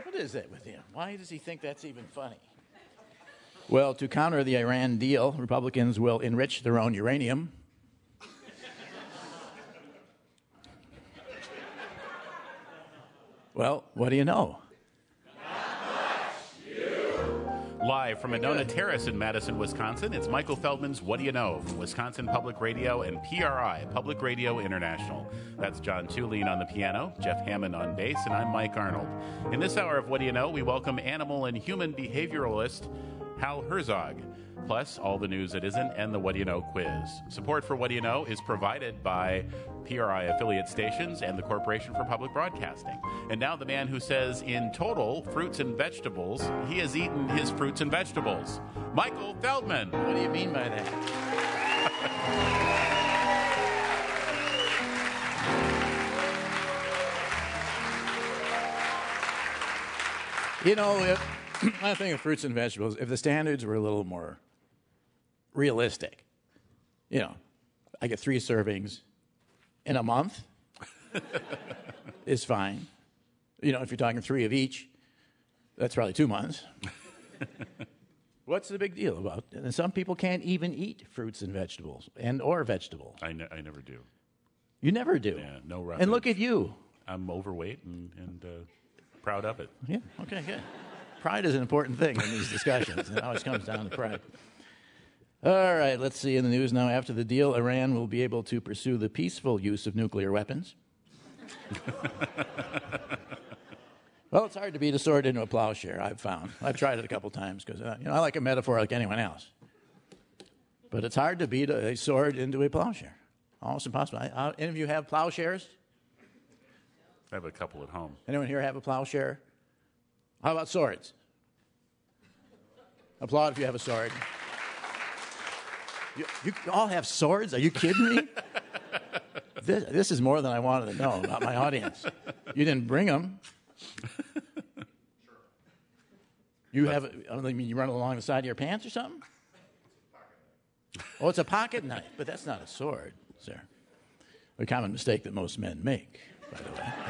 What is that with him? Why does he think that's even funny? Well, to counter the Iran deal, Republicans will enrich their own uranium. Well, what do you know? Live from Monona Terrace in Madison, Wisconsin, it's Michael Feldman's What Do You Know? From Wisconsin Public Radio and PRI, Public Radio International. That's John Tulene on the piano, Jeff Hammond on bass, and I'm Mike Arnold. In this hour of What Do You Know, we welcome animal and human behavioralist Hal Herzog, plus all the news that isn't and the What Do You Know quiz. Support for What Do You Know is provided by PRI affiliate stations and the Corporation for Public Broadcasting. And now the man who says in total fruits and vegetables, he has eaten his fruits and vegetables, Michael Feldman. What do you mean by that? You know, I think of fruits and vegetables, if the standards were a little more realistic, you know, I get 3 servings in a month is fine. You know, if you're talking 3 of each, that's probably 2 months. What's the big deal about it? And some people can't even eat fruits and vegetables or vegetables. I never do. You never do? Yeah, no roughage. And look at you. I'm overweight and proud of it. Yeah, okay, good. Pride is an important thing in these discussions. It always comes down to pride. All right, let's see in the news now. After the deal, Iran will be able to pursue the peaceful use of nuclear weapons. Well, it's hard to beat a sword into a plowshare, I've found. I've tried it a couple times because I like a metaphor like anyone else. But it's hard to beat a sword into a plowshare. Almost impossible. Any of you have plowshares? I have a couple at home. Anyone here have a plowshare? How about swords? Applaud if you have a sword. You all have swords? Are you kidding me? This is more than I wanted to know about my audience. You didn't bring them. You have, I mean, you run along the side of your pants or something? Oh, it's a pocket knife, but that's not a sword, sir. A common mistake that most men make, by the way.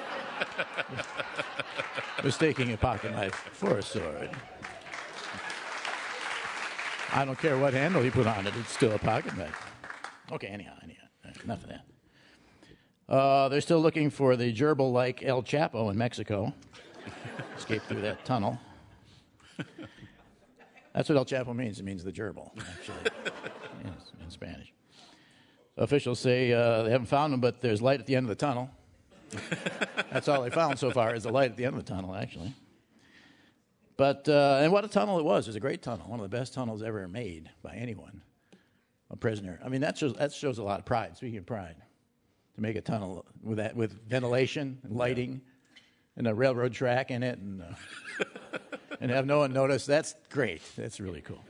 Mistaking a pocket knife for a sword. I don't care what handle you put on it, it's still a pocket knife. Okay, anyhow, enough of that. They're still looking for the gerbil-like El Chapo in Mexico. Escaped through that tunnel. That's what El Chapo means. It means the gerbil, actually, yes, in Spanish. Officials say they haven't found him, but there's light at the end of the tunnel. That's all they found so far is the light at the end of the tunnel, actually. But, and what a tunnel it was. It was a great tunnel, one of the best tunnels ever made by anyone, a prisoner. I mean, that shows a lot of pride, speaking of pride, to make a tunnel with ventilation and lighting and a railroad track in it and have no one notice. That's great. That's really cool.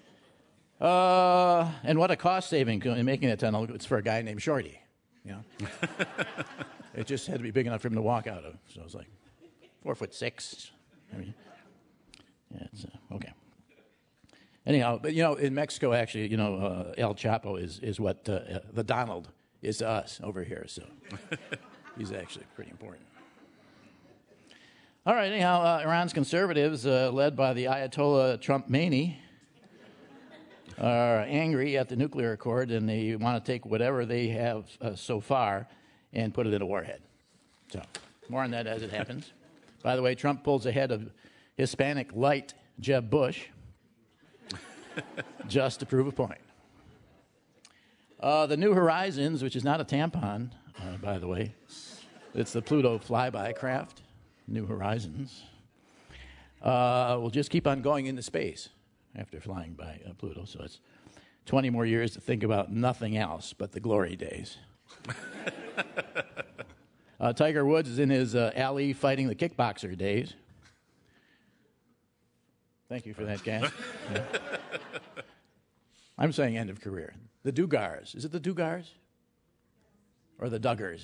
And what a cost saving in making that tunnel. It's for a guy named Shorty, you know. It just had to be big enough for him to walk out of. So it was like 4'6". I mean, yeah, it's okay. Anyhow, but in Mexico, actually, El Chapo is what the Donald is to us over here. So he's actually pretty important. All right. Anyhow, Iran's conservatives, led by the Ayatollah Trump-mani, are angry at the nuclear accord, and they want to take whatever they have so far and put it in a warhead. So, more on that as it happens. By the way, Trump pulls ahead of Hispanic light Jeb Bush just to prove a point. The New Horizons, which is not a tampon, by the way, it's the Pluto flyby craft, New Horizons, will just keep on going into space after flying by Pluto. So it's 20 more years to think about nothing else but the glory days. Tiger Woods is in his alley fighting the kickboxer days. Thank you for that, guys. Yeah. I'm saying end of career. The Dugars. Is it the Dugars? Or the Duggars?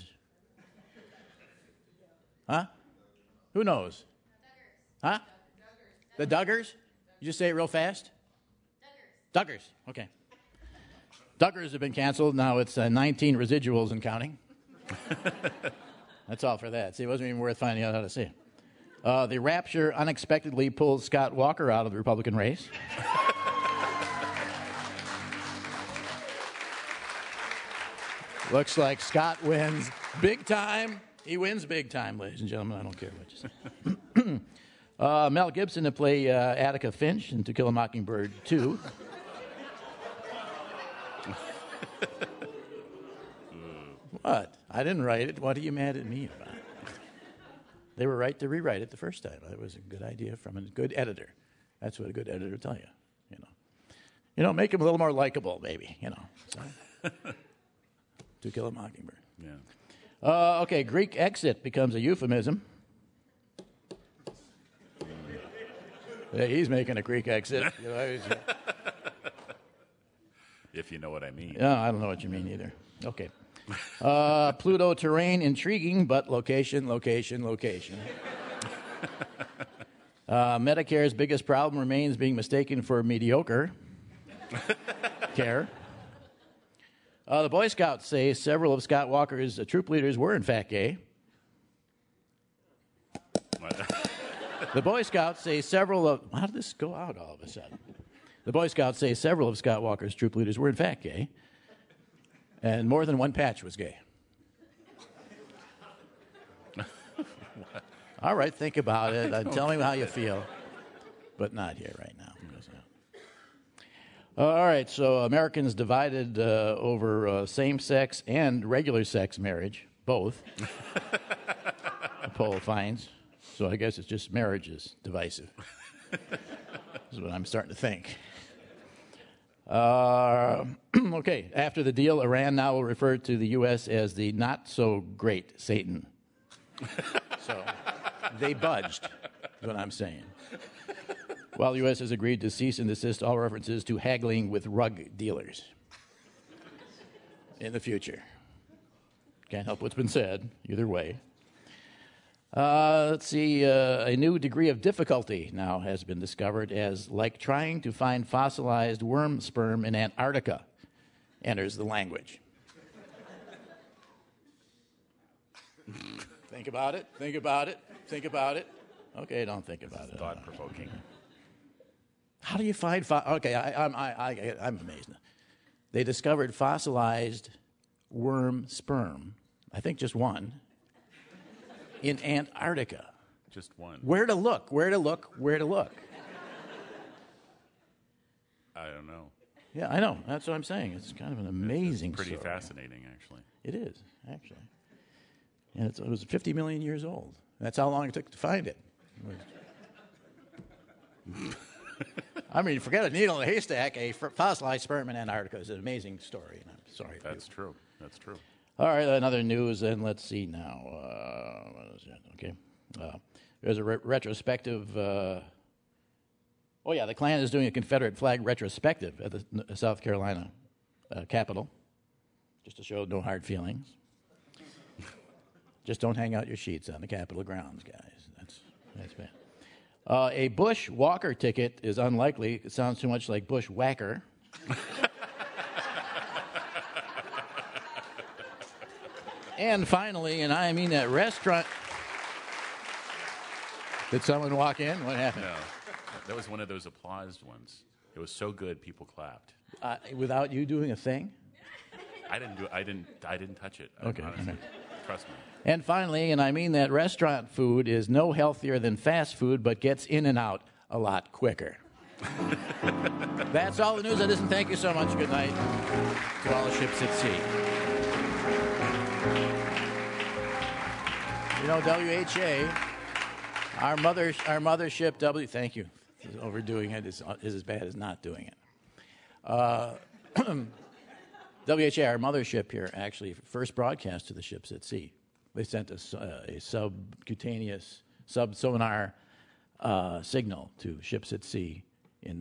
Huh? Who knows? Huh? The Duggars? You just say it real fast? Duggars. Okay. Duggars have been canceled. Now it's 19 residuals and counting. That's all for that. See, it wasn't even worth finding out how to say it. The Rapture unexpectedly pulls Scott Walker out of the Republican race. Looks like Scott wins big time. He wins big time, ladies and gentlemen. I don't care what you say. Mel Gibson to play Attica Finch in To Kill a Mockingbird 2. What? I didn't write it. What are you mad at me about? They were right to rewrite it the first time. It was a good idea from a good editor. That's what a good editor will tell you. Make him a little more likable, maybe. So. To Kill a Mockingbird. Yeah. Okay, Greek exit becomes a euphemism. Yeah, he's making a Greek exit. If you know what I mean. Yeah, I don't know what you mean either. Okay. Pluto terrain intriguing, but location. Medicare's biggest problem remains being mistaken for mediocre care. The Boy Scouts say several of Scott Walker's troop leaders were in fact gay. The Boy Scouts say several of... How did this go out all of a sudden? The Boy Scouts say several of Scott Walker's troop leaders were in fact gay. And more than one patch was gay. All right, think about it. Tell me how you feel. But not here right now. All right, so Americans divided over same-sex and regular-sex marriage, both. The poll finds. So I guess it's just marriage is divisive. Is what I'm starting to think. Okay, after the deal, Iran now will refer to the U.S. as the not-so-great Satan. So they budged, is what I'm saying. While the U.S. has agreed to cease and desist all references to haggling with rug dealers in the future. Can't help what's been said, either way. Let's see, a new degree of difficulty now has been discovered as like trying to find fossilized worm sperm in Antarctica enters the language. Think about it. Okay, don't think about it. Thought-provoking. How do you find... I'm amazed. They discovered fossilized worm sperm, I think just one, in Antarctica. Just one. Where to look? I don't know. Yeah, I know. That's what I'm saying. It's kind of an amazing Pretty story. fascinating, actually. It is, actually. And it was 50 million years old. That's how long it took to find it. I mean, forget a needle in a haystack. A fossilized sperm in Antarctica is an amazing story. And I'm sorry. That's true. All right, another news, and let's see now. What is it? Okay. There's a retrospective. The Klan is doing a Confederate flag retrospective at the South Carolina Capitol, just to show no hard feelings. Just don't hang out your sheets on the Capitol grounds, guys. That's bad. A Bush Walker ticket is unlikely. It sounds too much like Bush Whacker. And finally, and I mean that restaurant... Did someone walk in? What happened? No, that was one of those applaused ones. It was so good, people clapped. Without you doing a thing? I didn't touch it. Okay. Honestly. Trust me. And finally, and I mean that restaurant food is no healthier than fast food, but gets in and out a lot quicker. That's all the news. And thank you so much. Good night to all the ships at sea. WHA, our mothership, thank you. Overdoing it is as bad as not doing it. WHA, our mothership here, actually first broadcast to the ships at sea. They sent us a subcutaneous, sub-sonar signal to ships at sea in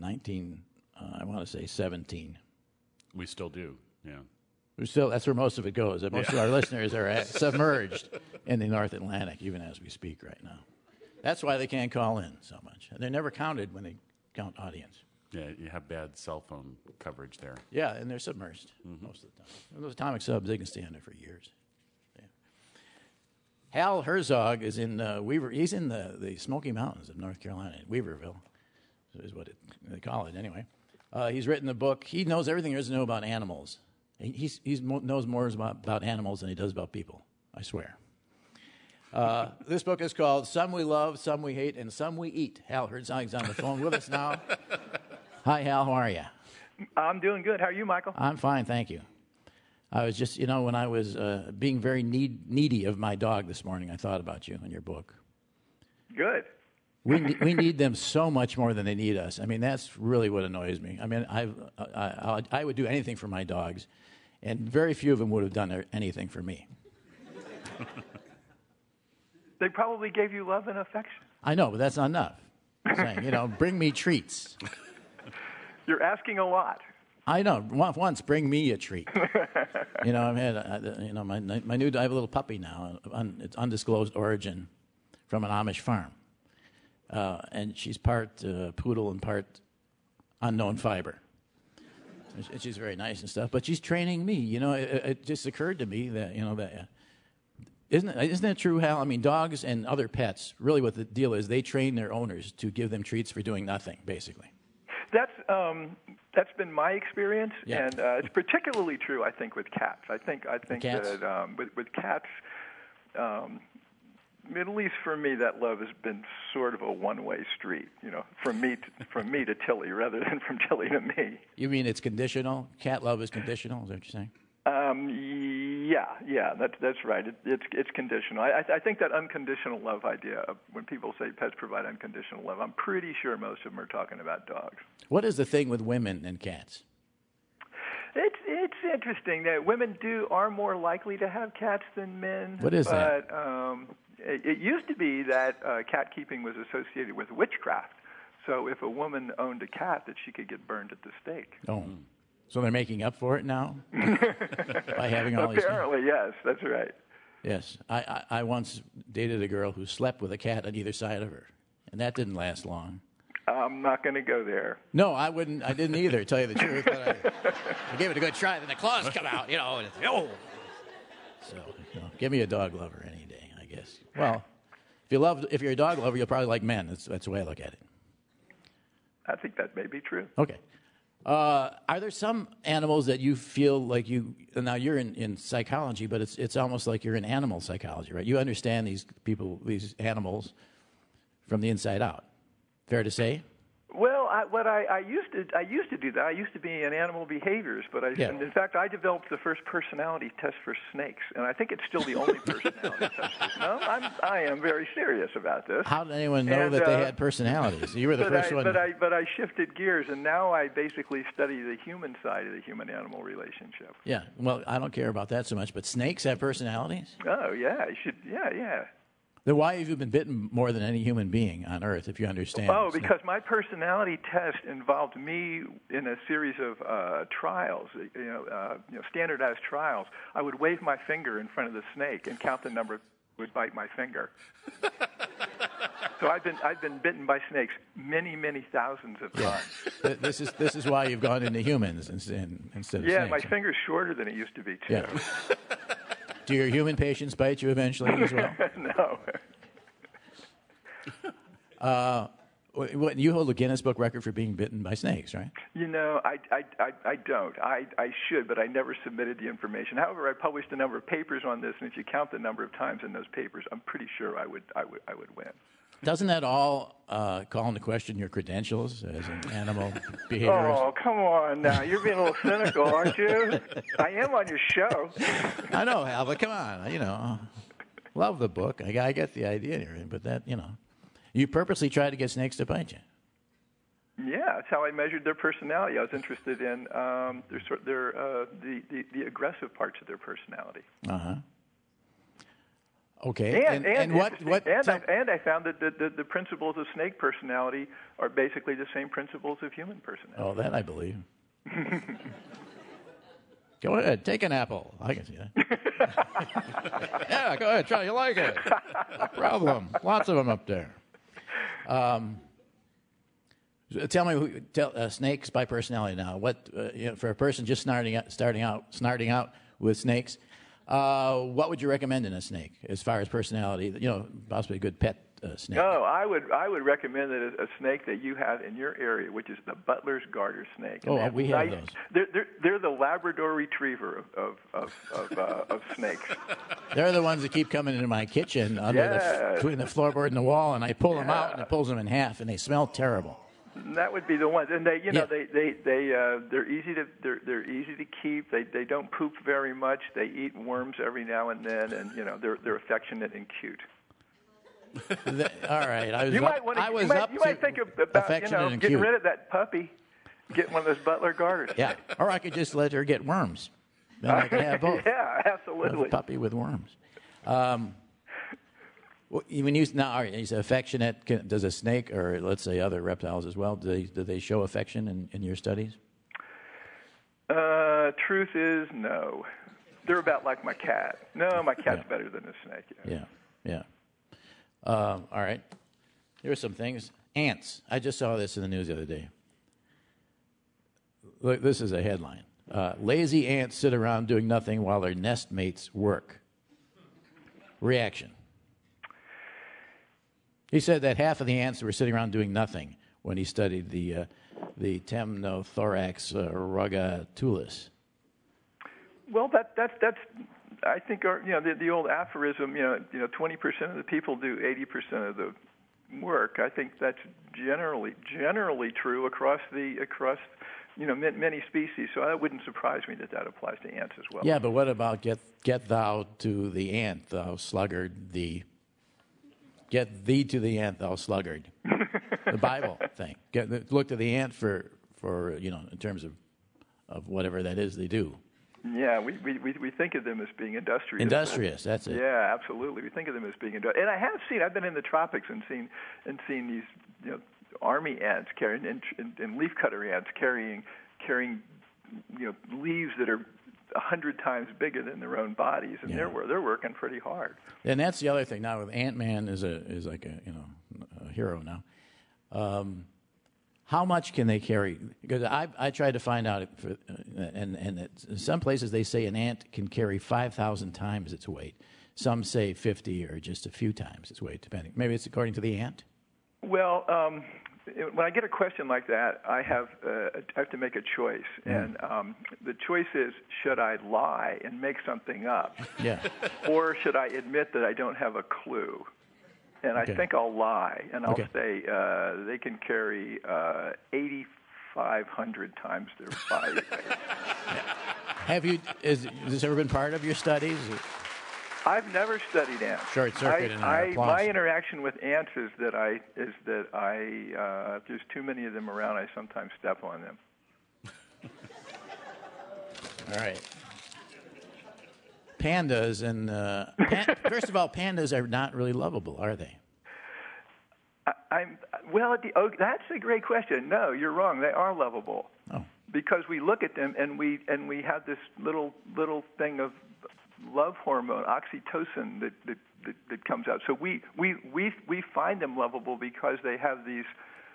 17. We still do, yeah. That's where most of it goes. Most of our listeners are submerged in the North Atlantic, even as we speak right now. That's why they can't call in so much. They're never counted when they count audience. Yeah, you have bad cell phone coverage there. Yeah, and they're submerged most of the time. And those atomic subs, they can stay under for years. Hal Herzog is in Weaver. He's in the Smoky Mountains of North Carolina, Weaverville, is what they call it anyway. He's written the book. He knows everything there is to know about animals. He knows more about animals than he does about people, I swear. This book is called Some We Love, Some We Hate, and Some We Eat. Hal Herzog's on the phone with us now. Hi, Hal. How are you? I'm doing good. How are you, Michael? I'm fine, thank you. I was just, when I was being very needy of my dog this morning, I thought about you and your book. Good. We need them so much more than they need us. I mean, that's really what annoys me. I mean, I would do anything for my dogs, and very few of them would have done anything for me. They probably gave you love and affection. I know, but that's not enough. I'm saying, bring me treats. You're asking a lot. I know. Once, bring me a treat. I had, my new. I have a little puppy now. It's undisclosed origin, from an Amish farm, and she's part poodle and part unknown fiber. And she's very nice and stuff, but she's training me. It just occurred to me that isn't that true, Hal? I mean, dogs and other pets. Really, what the deal is, they train their owners to give them treats for doing nothing, basically. That's been my experience, yeah. And it's particularly true, I think, with cats. I think cats? that with cats, at least for me, that love has been sort of a one-way street. From me to Tilly, rather than from Tilly to me. You mean it's conditional? Cat love is conditional? Is that what you're saying? Yeah, that's right. It's conditional. I think that unconditional love idea, when people say pets provide unconditional love, I'm pretty sure most of them are talking about dogs. What is the thing with women and cats? It's interesting that women are more likely to have cats than men. What is that? It used to be that cat keeping was associated with witchcraft. So if a woman owned a cat, that she could get burned at the stake. Oh. So they're making up for it now by having all these. Apparently, yes, that's right. Yes, I once dated a girl who slept with a cat on either side of her, and that didn't last long. I'm not going to go there. No, I wouldn't. I didn't either, to tell you the truth. But I gave it a good try. Then the claws come out, And so, give me a dog lover any day, I guess. Well, if you're a dog lover, you'll probably like men. That's the way I look at it. I think that may be true. Okay. Are there some animals that you feel like now you're in psychology, but it's almost like you're in animal psychology, right? You understand these these animals from the inside out. Fair to say? Well, I used to do that. I used to be in animal behaviors, but and in fact, I developed the first personality test for snakes, and I think it's still the only personality test. No, I am very serious about this. How did anyone know that they had personalities? You were the first one. But I shifted gears, and now I basically study the human side of the human-animal relationship. Yeah. Well, I don't care about that so much, but snakes have personalities? Oh yeah, you should. Yeah. Then why have you been bitten more than any human being on Earth, if you understand? Oh, because my personality test involved me in a series of trials, standardized trials. I would wave my finger in front of the snake and count the number would bite my finger. So I've been bitten by snakes many thousands of times. This is why you've gone into humans instead of snakes. Yeah, my finger's shorter than it used to be too. Yeah. Do your human patients bite you eventually as well? No. You hold a Guinness Book record for being bitten by snakes, right? I don't. I should, but I never submitted the information. However, I published a number of papers on this, and if you count the number of times in those papers, I'm pretty sure I would win. Doesn't that all call into question your credentials as an animal behaviorist? Oh, come on now. You're being a little cynical, aren't you? I am on your show. I know, Hal, but come on. Love the book. I get the idea and everything, but that, you purposely tried to get snakes to bite you. Yeah, that's how I measured their personality. I was interested in the aggressive parts of their personality. Uh-huh. Okay. And I found that the principles of snake personality are basically the same principles of human personality. Oh, that I believe. Go ahead, take an apple. I can see that. Yeah, go ahead, try. You like it? No problem. Lots of them up there. Tell me, snakes by personality now. What for a person just starting out with snakes? What would you recommend in a snake as far as personality? Possibly a good pet snake. No, I would recommend that a snake that you have in your area, which is the Butler's garter snake. Oh, we have those. They're the Labrador Retriever of snakes. They're the ones that keep coming into my kitchen between the floorboard and the wall, and I pull them out, and it pulls them in half, and they smell terrible. That would be the ones, and they're easy to keep. They don't poop very much. They eat worms every now and then, and they're affectionate and cute. All right, you might think about getting rid of that puppy, getting one of those Butler garters. Yeah, or I could just let her get worms. Then I could have both. Yeah, absolutely. A puppy with worms. When you say affectionate, does a snake or let's say other reptiles as well? Do they show affection in your studies? Truth is no. They're about like my cat. No, my cat's better than a snake. Yeah. All right. Here are some things. Ants. I just saw this in the news the other day. Look, this is a headline. Lazy ants sit around doing nothing while their nest mates work. Reaction. He said that half of the ants were sitting around doing nothing when he studied the Temnothorax rugatulis. Well, that's I think the old aphorism 20% of the people do 80% of the work. I think that's generally true across many species. So it wouldn't surprise me that applies to ants as well. Yeah, but what about get thou to the ant, thou sluggard, Get thee to the ant, thou sluggard. The Bible thing. Look to the ant for in terms of whatever that is they do. Yeah, we think of them as being industrious. Industrious, that's it. Yeah, absolutely. We think of them as being industrious. And I've been in the tropics and seen these army ants carrying and leafcutter ants carrying leaves that are 100 times bigger than their own bodies, and they're working pretty hard. And that's the other thing. Now, with Ant-Man is like a hero now. How much can they carry? Because I tried to find out, and in some places they say an ant can carry 5,000 times its weight. Some say 50 or just a few times its weight, depending. Maybe it's according to the ant. Well, when I get a question like that, I have to make a choice, and the choice is: should I lie and make something up, or should I admit that I don't have a clue? And I think I'll lie, and I'll say they can carry 8,500 times their body weight. Has this ever been part of your studies? I've never studied ants. Short circuit my interaction with ants is that if there's too many of them around, I sometimes step on them. All right. Pandas and first of all, pandas are not really lovable, are they? That's a great question. No, you're wrong. They are lovable. Oh. Because we look at them and we have this little thing of love hormone, oxytocin, that comes out. So we find them lovable because they have these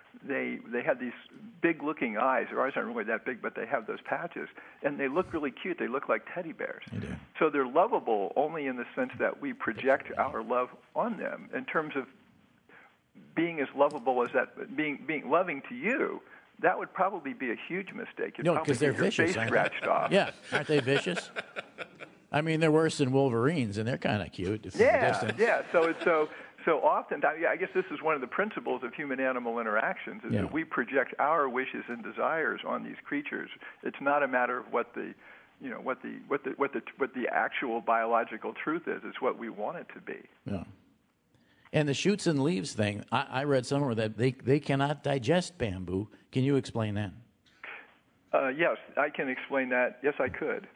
big looking eyes. Their eyes aren't really that big, but they have those patches, and they look really cute. They look like teddy bears. They do. So they're lovable only in the sense that we project our love on them. In terms of being as lovable as that, being loving to you, that would probably be a huge mistake. No, because they're vicious. Face scratched off. Yeah, aren't they vicious? I mean, they're worse than Wolverines, and they're kind of cute. Yeah. So often, I guess this is one of the principles of human-animal interactions: is that we project our wishes and desires on these creatures. It's not a matter of what the actual biological truth is. It's what we want it to be. Yeah. And the shoots and leaves thing, I read somewhere that they cannot digest bamboo. Can you explain that? Yes, I can explain that. Yes, I could.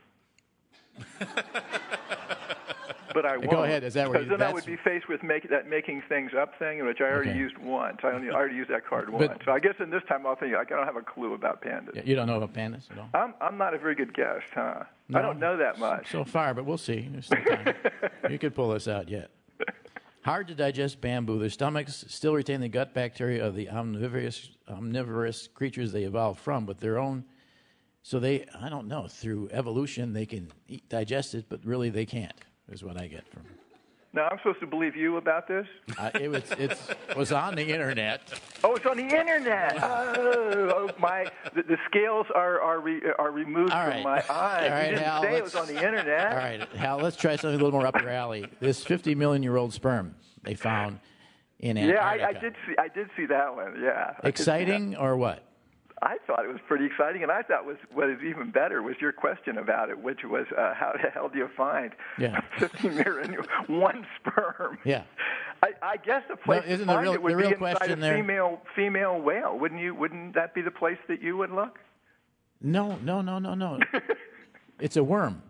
But I won't. Go ahead. Is that where? Because then I would be faced with making things up thing, which I already used once. I already used that card once. So I guess in this time I'll think I don't have a clue about pandas. You don't know about pandas at all? I'm not a very good guest, huh? No, I don't know that much. So far, but we'll see. There's still time. You could pull this out yet. Hard to digest bamboo. Their stomachs still retain the gut bacteria of the omnivorous creatures they evolved from, but their own So I don't know, through evolution they can digest it, but really they can't, is what I get from it. Now, I'm supposed to believe you about this? It was on the internet. Oh, it's on the internet. The scales are removed from my eyes. All right, you didn't Hal, say it was on the internet. All right, Hal, let's try something a little more up your alley. This 50 million-year-old sperm they found in Antarctica. I did see that one. Yeah. Exciting or what? I thought it was pretty exciting, and I thought what is even better was your question about it, which was how the hell do you find 50 million one sperm? Yeah. I guess the place to find it would be inside a female whale. Wouldn't that be the place that you would look? No. It's a worm.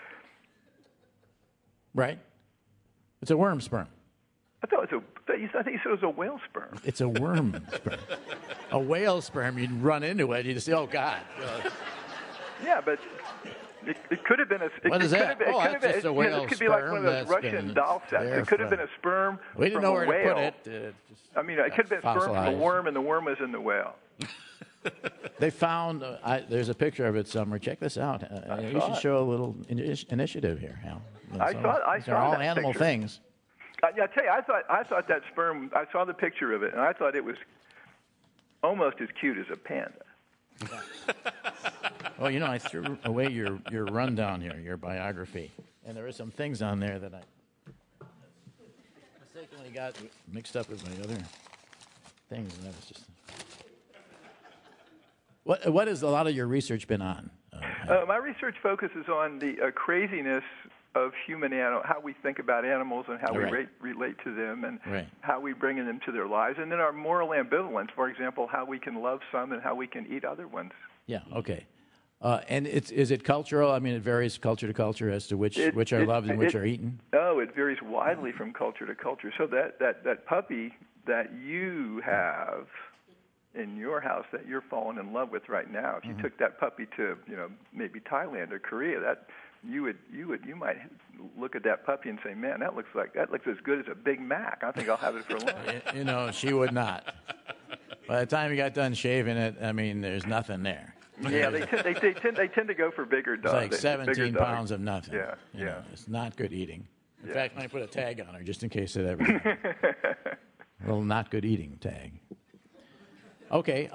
Right? It's a worm sperm. I think you said it was a whale sperm. It's a worm sperm. A whale sperm, you'd run into it, you just say, oh, God. Yeah, but it could have been a... What is that? That's just a whale sperm. It could be like one of those Russian doll sets. It could have been a sperm from a whale. We didn't know where to put it. It could have been sperm from a worm, and the worm was in the whale. They found... there's a picture of it somewhere. Check this out. You should show a little initiative here, Hal. I saw They're all that animal picture. things. I tell you, I thought that sperm. I saw the picture of it, and I thought it was almost as cute as a panda. Well, I threw away your rundown here, your biography, and there are some things on there that I mistakenly got mixed up with my other things, and that was just. What has a lot of your research been on? My research focuses on the craziness of how we think about animals and how we relate to them and how we bring them to their lives, and then our moral ambivalence, for example, how we can love some and how we can eat other ones. Yeah, okay. And is it cultural? I mean, it varies culture to culture as to which are loved and which are eaten? No, it varies widely from culture to culture. So that puppy that you have in your house that you're falling in love with right now, if you took that puppy to, maybe Thailand or Korea, you might look at that puppy and say, "Man, that looks as good as a Big Mac. I think I'll have it for lunch." She would not. By the time you got done shaving it, I mean, there's nothing there. Yeah, they tend to go for bigger dogs. It's like 17 pounds of nothing. Yeah. It's not good eating. In fact, I put a tag on her just in case it ever. A little not good eating tag. Okay.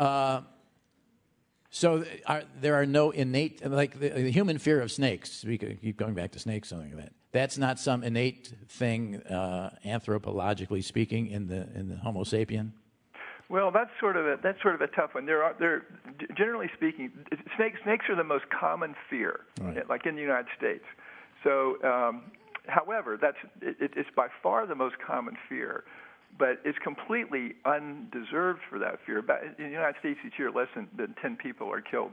So there are no innate, like the human fear of snakes. We could keep going back to snakes, something like that. That's not some innate thing, anthropologically speaking, in the Homo sapien. Well, that's sort of a tough one. Generally speaking, snakes are the most common fear, like in the United States. So, however, it's by far the most common fear. But it's completely undeserved for that fear. In the United States each year, less than 10 people are killed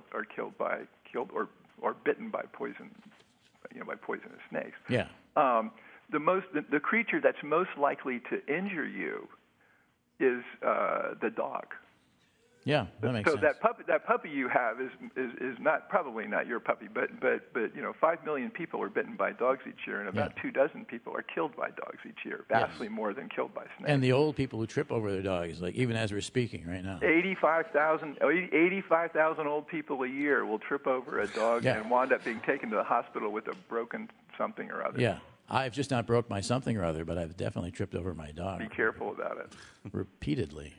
or bitten by poisonous snakes. Yeah. The creature that's most likely to injure you is the dog. Yeah, that makes sense. So that puppy you have is probably not your puppy, but 5 million people are bitten by dogs each year, and about 24 people are killed by dogs each year, vastly more than killed by snakes. And the old people who trip over their dogs, like even as we're speaking right now. 85,000 old people a year will trip over a dog and wind up being taken to the hospital with a broken something or other. Yeah. I've just not broke my something or other, but I've definitely tripped over my dog. Be careful about it. Repeatedly.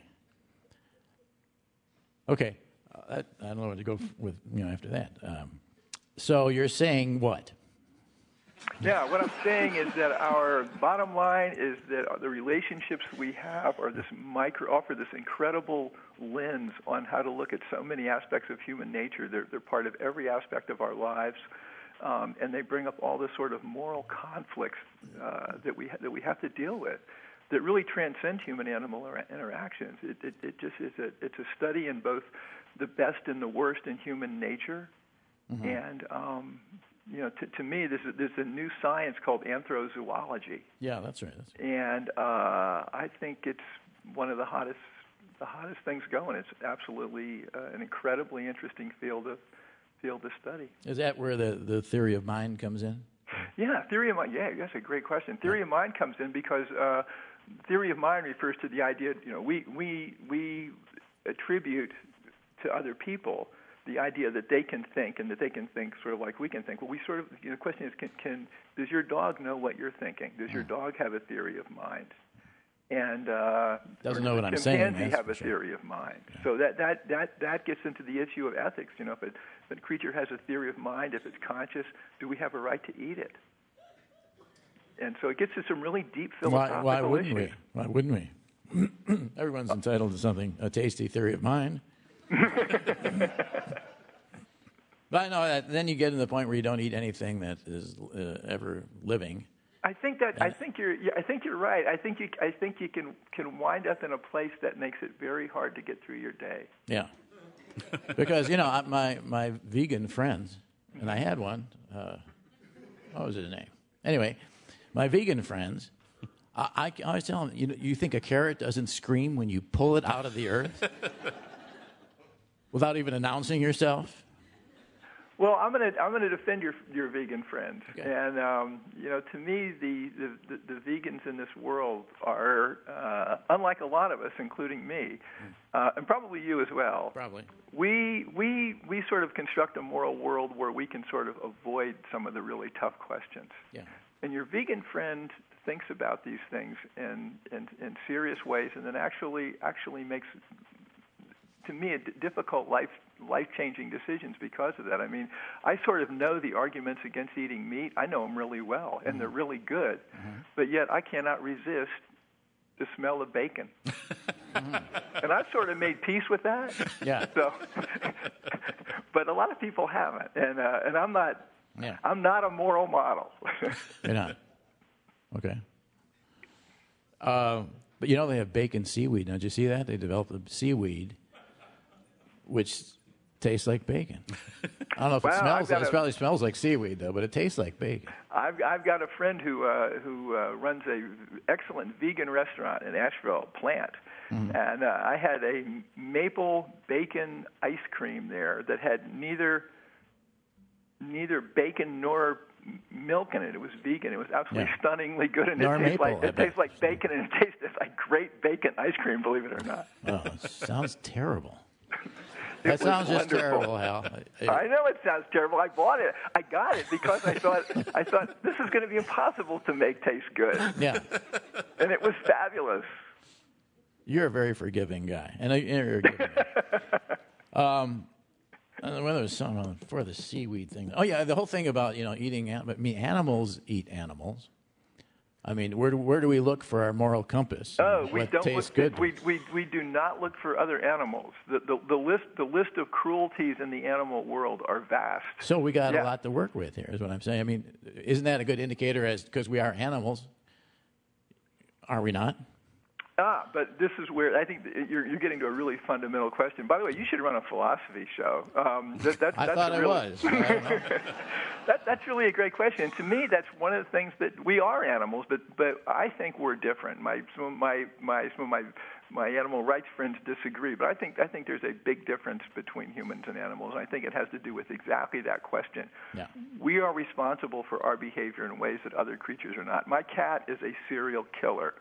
Okay, I don't know what to go with after that. So you're saying what? Yeah, what I'm saying is that our bottom line is that the relationships we have are offer this incredible lens on how to look at so many aspects of human nature. They're part of every aspect of our lives, and they bring up all this sort of moral conflicts that we have to deal with, that really transcend human-animal interactions. It just is it's a study in both the best and the worst in human nature, and to me, there's a new science called anthrozoology. Yeah, that's right. And I think it's one of the hottest things going. It's absolutely an incredibly interesting field to study. Is that where the theory of mind comes in? Yeah, theory of mind. Yeah, that's a great question. Theory of mind comes in because theory of mind refers to the idea. We attribute to other people the idea that they can think and that they can think sort of like we can think. Well, we sort of, the question is, does your dog know what you're thinking? Does your dog have a theory of mind? And doesn't know what I'm saying. Chimpanzee have a theory of mind. Yeah. So that gets into the issue of ethics. You know, if a creature has a theory of mind, if it's conscious, do we have a right to eat it? And so it gets to some really deep philosophical Why wouldn't issues. we? Why wouldn't we? Everyone's entitled to something, a tasty theory of mind. But I know that then you get to the point where you don't eat anything that is ever living. I think you're right. I think you can wind up in a place that makes it very hard to get through your day. Yeah, because my vegan friends, and I had one. What was his name? Anyway, my vegan friends, I always tell them, you think a carrot doesn't scream when you pull it out of the earth without even announcing yourself? Well, I'm gonna defend your vegan friends, okay. And to me the vegans in this world are unlike a lot of us, including me, and probably you as well. Probably. We sort of construct a moral world where we can sort of avoid some of the really tough questions. Yeah. And your vegan friend thinks about these things in serious ways, and then actually makes, to me, difficult life-changing decisions because of that. I mean, I sort of know the arguments against eating meat. I know them really well, and they're really good. Mm-hmm. But yet I cannot resist the smell of bacon. And I've sort of made peace with that. Yeah. So, but a lot of people haven't, and I'm not. Yeah. I'm not a moral model. You're not. Okay. But they have bacon seaweed. Now, did you see that? They developed a seaweed which tastes like bacon. I don't know if it smells. It probably smells like seaweed, though, but it tastes like bacon. I've got a friend who runs a excellent vegan restaurant in Asheville, Plant, and I had a maple bacon ice cream there that had neither bacon nor milk in it. It was vegan. It was absolutely stunningly good, and it tastes like bacon, and it tastes like great bacon ice cream. Believe it or not. Oh, it sounds terrible. That sounds just terrible, Hal. I know it sounds terrible. I bought it. I got it because I thought this is going to be impossible to make taste good. Yeah. And it was fabulous. You're a very forgiving guy, and you're a good guy. I don't know whether it was something for the seaweed thing. Oh yeah, the whole thing about eating. Animals eat animals. I mean, where do we look for our moral compass? Oh, we don't tastes look. Good? We do not look for other animals. The list of cruelties in the animal world are vast. So we got a lot to work with here, is what I'm saying. I mean, isn't that a good indicator? Because we are animals, are we not? But this is where I think you're getting to a really fundamental question. By the way, you should run a philosophy show. I thought I was. I don't know. That's really a great question. And to me, that's one of the things that we are animals, but I think we're different. Some of my animal rights friends disagree, but I think there's a big difference between humans and animals, and I think it has to do with exactly that question. Yeah. We are responsible for our behavior in ways that other creatures are not. My cat is a serial killer,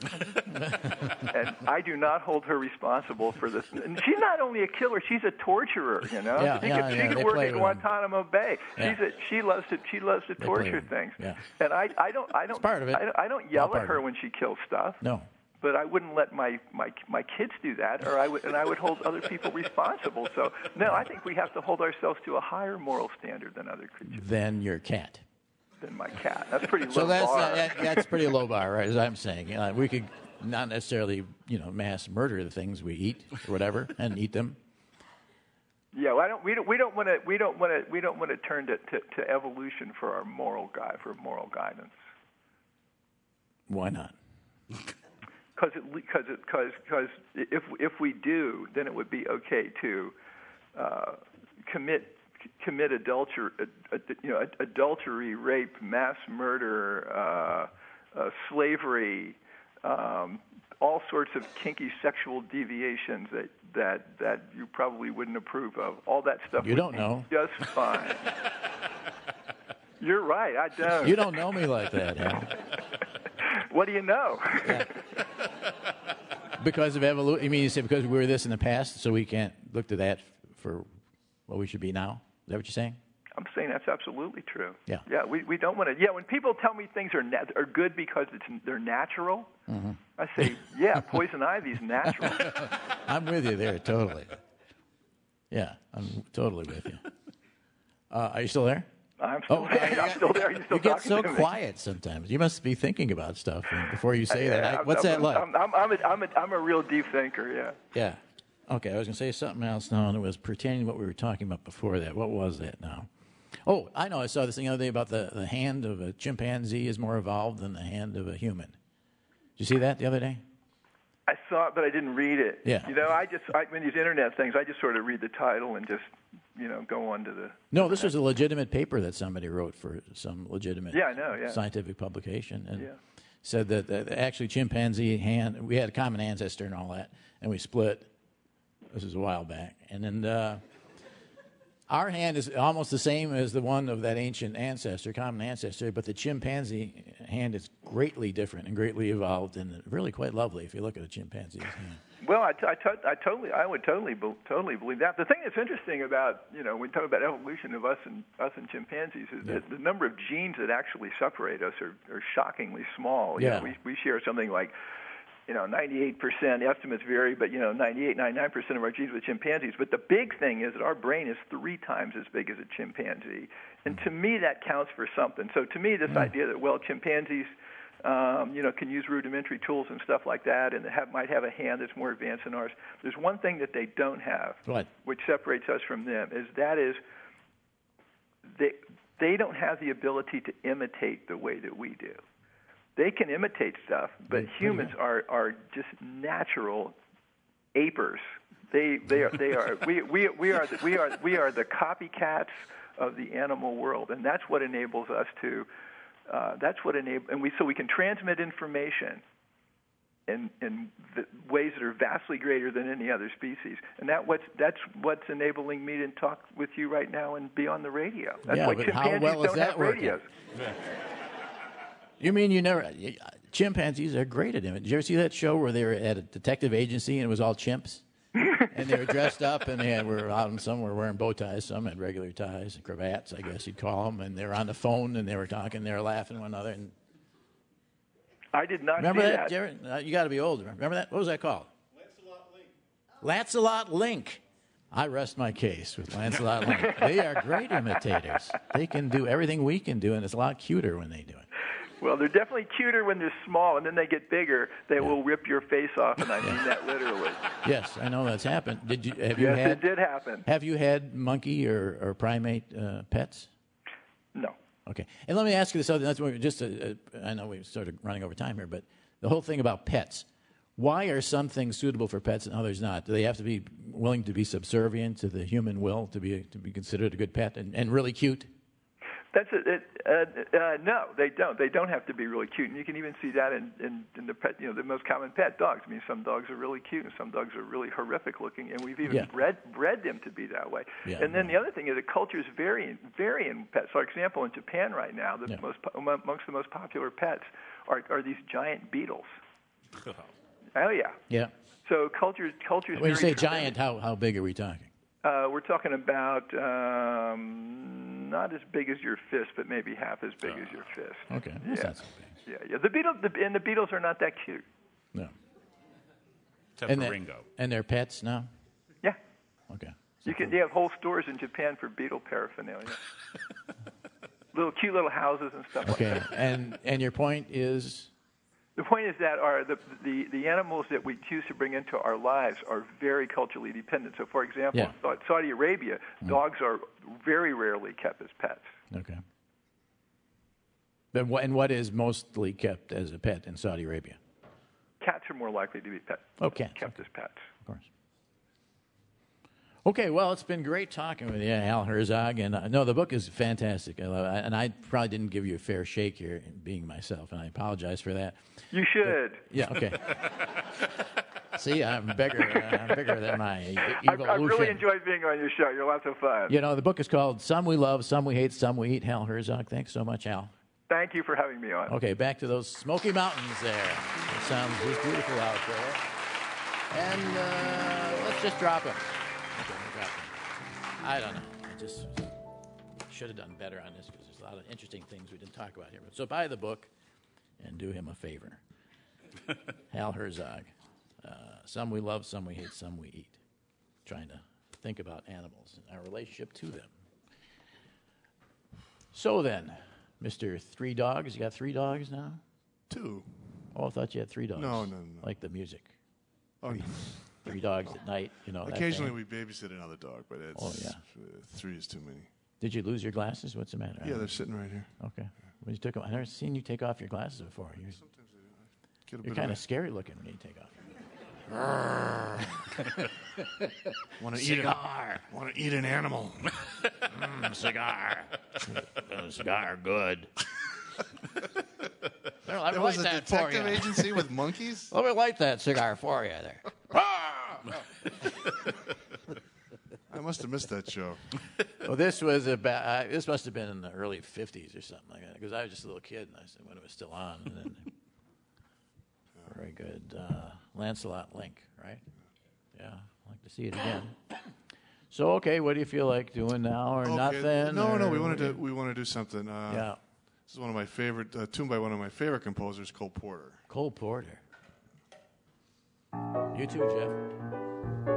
and I do not hold her responsible for this. And she's not only a killer; she's a torturer. She could work at Guantanamo Bay. Yeah. She loves to torture things. Yeah. And I don't. It's part of it. I don't yell at her when she kills stuff. No. But I wouldn't let my kids do that, I would hold other people responsible. So no, I think we have to hold ourselves to a higher moral standard than other creatures. Than your cat. Than my cat. That's pretty low bar. So that's pretty low bar, right? As I'm saying, we could not necessarily mass murder the things we eat or whatever and eat them. Yeah, well, we don't want to turn to evolution for our moral guidance. Why not? Because if we do, then it would be okay to commit adultery, rape, mass murder, slavery, all sorts of kinky sexual deviations that you probably wouldn't approve of. All that stuff. You don't know. Just fine. You're right. I don't. You don't know me like that, Hal. What do you know? Yeah. Because of evolution. You mean you say because we were this in the past, so we can't look to that for what we should be now? Is that what you're saying? I'm saying that's absolutely true. Yeah. Yeah, we don't want to. Yeah, when people tell me things are good because they're natural, I say, yeah, poison ivy's natural. I'm with you there, totally. Yeah, I'm totally with you. Are you still there? I'm still there. I'm still there. You get so quiet sometimes. You must be thinking about stuff before you say that. What's that like? I'm a real deep thinker. Yeah. Yeah. Okay, I was going to say something else now, and it was pertaining to what we were talking about before that. What was that now? Oh, I know. I saw this thing the other day about the hand of a chimpanzee is more evolved than the hand of a human. Did you see that the other day? I saw it, but I didn't read it. Yeah. You know, when these internet things, I just sort of read the title and just, go on to the... No, this was a legitimate paper that somebody wrote for some legitimate scientific publication. And said that actually chimpanzee hand, we had a common ancestor and all that, and we split. This was a while back. And then our hand is almost the same as the one of that ancient ancestor, common ancestor, but the chimpanzee hand is greatly different and greatly evolved and really quite lovely if you look at a chimpanzee's hand. Well, I would totally believe that. The thing that's interesting about, when we talk about evolution of us and chimpanzees is that the number of genes that actually separate us are shockingly small. Yeah. We share something like 98%, estimates vary, but 98, 99% of our genes with chimpanzees. But the big thing is that our brain is 3 times as big as a chimpanzee, and to me that counts for something. So to me, this idea that chimpanzees, can use rudimentary tools and stuff like that, and might have a hand that's more advanced than ours. There's one thing that they don't have, which separates us from them, is they don't have the ability to imitate the way that we do. They can imitate stuff, but humans are just natural apers. We are the copycats of the animal world, and that's what enables us to. So we can transmit information in ways that are vastly greater than any other species, and that's what's enabling me to talk with you right now and be on the radio. That's why but chimpanzees how well is don't that have working? radios. You mean chimpanzees are great at it. Did you ever see that show where they were at a detective agency and it was all chimps? And they were dressed up and some were wearing bow ties, some had regular ties, cravats, I guess you'd call them, and they were on the phone and they were talking, they were laughing at one another. And I did not remember see that, Jerry? You got to be older. Remember that? What was that called? Lancelot Link. I rest my case with Lancelot Link. They are great imitators. They can do everything we can do, and it's a lot cuter when they do it. Well, they're definitely cuter when they're small, and then they get bigger. They will rip your face off, and I mean that literally. Yes, I know that's happened. It did happen. Have you had monkey or primate pets? No. Okay, and let me ask you this other. I know we're sort of running over time here, but the whole thing about pets. Why are some things suitable for pets and others not? Do they have to be willing to be subservient to the human will to be considered a good pet and really cute? No, they don't. They don't have to be really cute, and you can even see that in the pet. The most common pet, dogs. I mean, some dogs are really cute, and some dogs are really horrific looking, and we've even bred them to be that way. Yeah. And then the other thing is that cultures vary in pets. For example, in Japan right now, amongst the most popular pets are these giant beetles. Oh yeah. Yeah. So cultures. When you say giant, how big are we talking? We're talking about not as big as your fist, but maybe half as big as your fist. Okay, that's not so big. Yeah. The beetles are not that cute. No. Except for Ringo. And they're pets now? Yeah. Okay. You have whole stores in Japan for beetle paraphernalia. Cute little houses and stuff like that. Okay, and your point is? The point is that the animals that we choose to bring into our lives are very culturally dependent. So, for example, in Saudi Arabia, dogs are very rarely kept as pets. Okay. And what is mostly kept as a pet in Saudi Arabia? Cats are more likely to be kept as pets. Of course. Okay, well, it's been great talking with you, Al Herzog. And no, the book is fantastic. I love it. And I probably didn't give you a fair shake here, being myself, and I apologize for that. You should. Okay. See, I'm bigger than my evolution. I really enjoyed being on your show. You're lots of fun. The book is called Some We Love, Some We Hate, Some We Eat. Al Herzog, thanks so much, Al. Thank you for having me on. Okay, back to those Smoky Mountains there. It sounds just beautiful out there. And let's just drop it. Okay, we'll drop it. I don't know. I just should have done better on this because there's a lot of interesting things we didn't talk about here. So buy the book and do him a favor. Hal Herzog. Some we love, some we hate, some we eat. Trying to think about animals and our relationship to them. So then, Mr. Three Dogs, you got 3 dogs now? 2. Oh, I thought you had 3 dogs. No. Like the music. Oh, no. 3 dogs at night, you know. Occasionally we babysit another dog, but it's 3 is too many. Did you lose your glasses? What's the matter? Yeah, they're sitting right here. Okay. When you took them, I've never seen you take off your glasses before. Sometimes I get a You're bit kind of scary looking when you take off. Want to Cigar. Want to eat an animal? Cigar. Cigar, good. There was a detective agency with monkeys? Let me light that cigar for you there. I must have missed that show. Well, this was about. This must have been in the early '50s or something like that, because I was just a little kid, and I said when it was still on. And then, very good, Lancelot Link, right? Yeah, I'd like to see it again. So, okay, what do you feel like doing now, or nothing? No, or we want to do something. Yeah. This is one of my favorite tune by one of my favorite composers, Cole Porter. Cole Porter. You too, Jeff.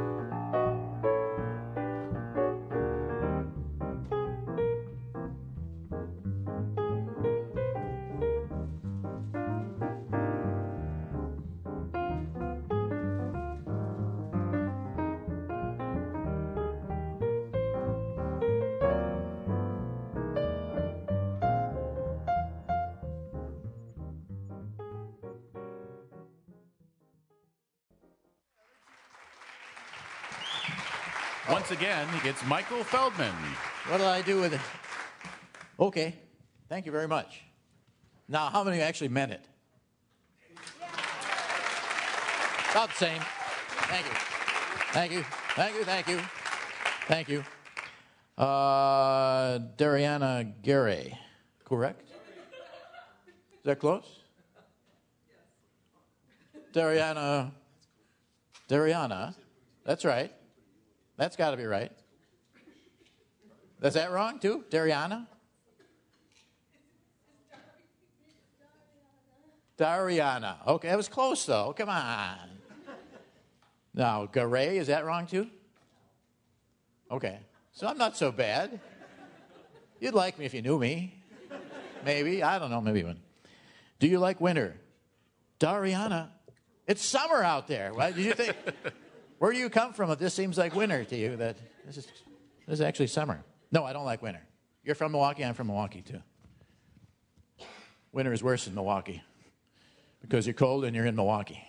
Once again, it's Michael Feldman. What did I do with it? Okay. Thank you very much. Now, how many actually meant it? About the same. Thank you. Thank you. Thank you. Thank you. Thank you. Dariana Gary, correct? Is that close? Dariana. That's right. That's got to be right. Is that wrong, too? Dariana? Dariana. Okay, that was close, though. Come on. Now, Garay, is that wrong, too? Okay. So I'm not so bad. You'd like me if you knew me. Maybe. I don't know. Maybe one. Do you like winter? Dariana. It's summer out there. What did you think? Where do you come from if this seems like winter to you? That this is actually summer. No, I don't like winter. You're from Milwaukee. I'm from Milwaukee, too. Winter is worse in Milwaukee because you're cold and you're in Milwaukee.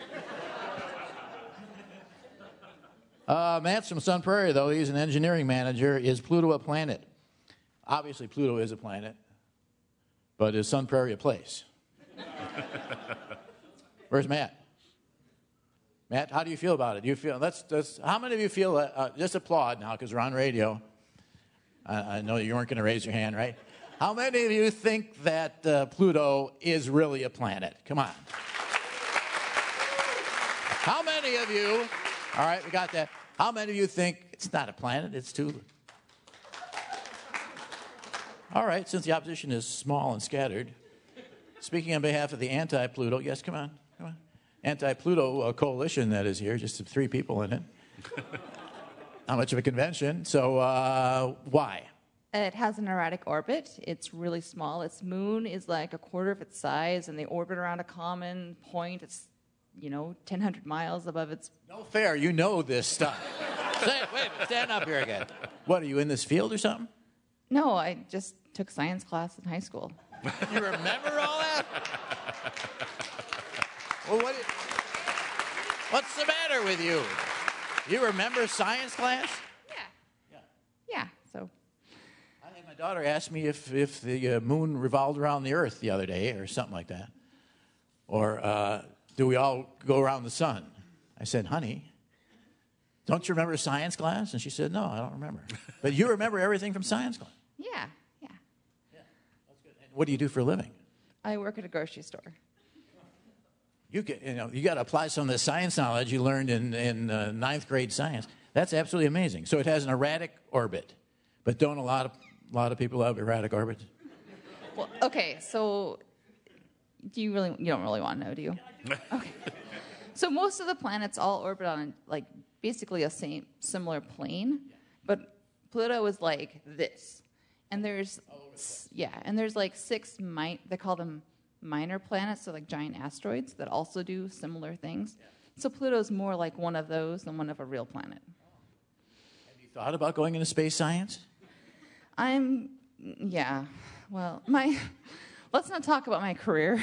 Matt's from Sun Prairie, though. He's an engineering manager. Is Pluto a planet? Obviously, Pluto is a planet. But is Sun Prairie a place? Where's Matt? Matt, how do you feel about it? Do you feel how many of you feel? Just applaud now because we're on radio. I know you weren't going to raise your hand, right? How many of you think that Pluto is really a planet? Come on. How many of you? All right, we got that. How many of you think it's not a planet? It's too. All right, since the opposition is small and scattered, speaking on behalf of the anti-Pluto, yes, come on. Anti-Pluto coalition that is here, just 3 people in it. Not much of a convention. So why? It has an erratic orbit. It's really small. Its moon is like a quarter of its size, and they orbit around a common point. It's, 1,000 miles above its... No fair. You know this stuff. Wait, stand up here again. What, are you in this field or something? No, I just took science class in high school. You remember all that? Well, what's the matter with you? You remember science class? Yeah, so... I think my daughter asked me if the moon revolved around the Earth the other day or something like that. Or do we all go around the sun? I said, honey, don't you remember science class? And she said, no, I don't remember. But you remember everything from science class? Yeah. Yeah, that's good. And what do you do for a living? I work at a grocery store. You got to apply some of the science knowledge you learned in 9th grade science. That's absolutely amazing. So it has an erratic orbit, but don't a lot of people have erratic orbits? Well, okay, so you don't really want to know, do you? Okay. So most of the planets all orbit on like basically a similar plane, but Pluto is like this. And there's like 6 they call them minor planets, so like giant asteroids that also do similar things. So Pluto's more like one of those than one of a real planet. Have you thought about going into space science? Well, let's not talk about my career.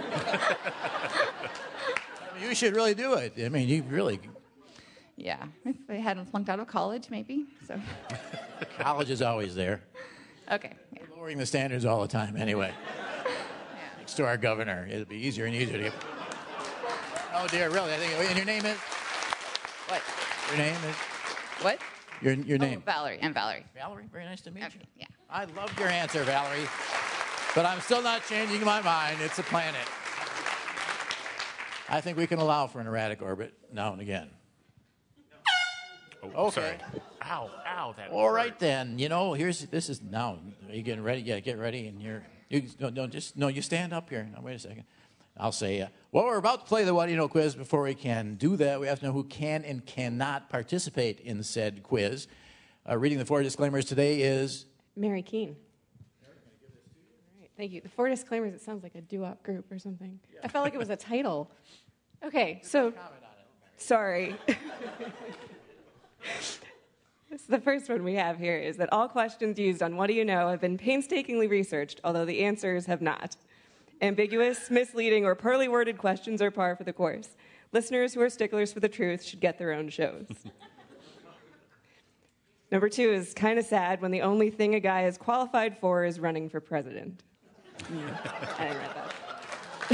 You should really do it. I mean, you really... Yeah, if I hadn't flunked out of college, maybe. So, College is always there. okay. Yeah. We're lowering the standards all the time anyway. Thanks to our governor. It'll be easier and easier to get... Oh, dear, really? And your name is? What? Your name is? What? Your name? Valerie. I'm Valerie. Valerie, very nice to meet you. Yeah. I loved your answer, Valerie. But I'm still not changing my mind. It's a planet. I think we can allow for an erratic orbit now and again. Oh, Okay. sorry. Ow, that All right hurt. then. This is now. Are you getting ready? Yeah, get ready. And you stand up here. Now, wait a second. I'll say, well, we're about to play the What Do You Know quiz. Before we can do that, we have to know who can and cannot participate in said quiz. Reading the 4 disclaimers today is... Mary Keene. All right, thank you. The 4 disclaimers, it sounds like a doo-wop group or something. I felt like it was a title. Okay, so... Sorry. So the first one we have here is that all questions used on What Do You Know have been painstakingly researched, although the answers have not. Ambiguous, misleading, or poorly worded questions are par for the course. Listeners who are sticklers for the truth should get their own shows. Number 2 is kind of sad when the only thing a guy is qualified for is running for president. I didn't write that.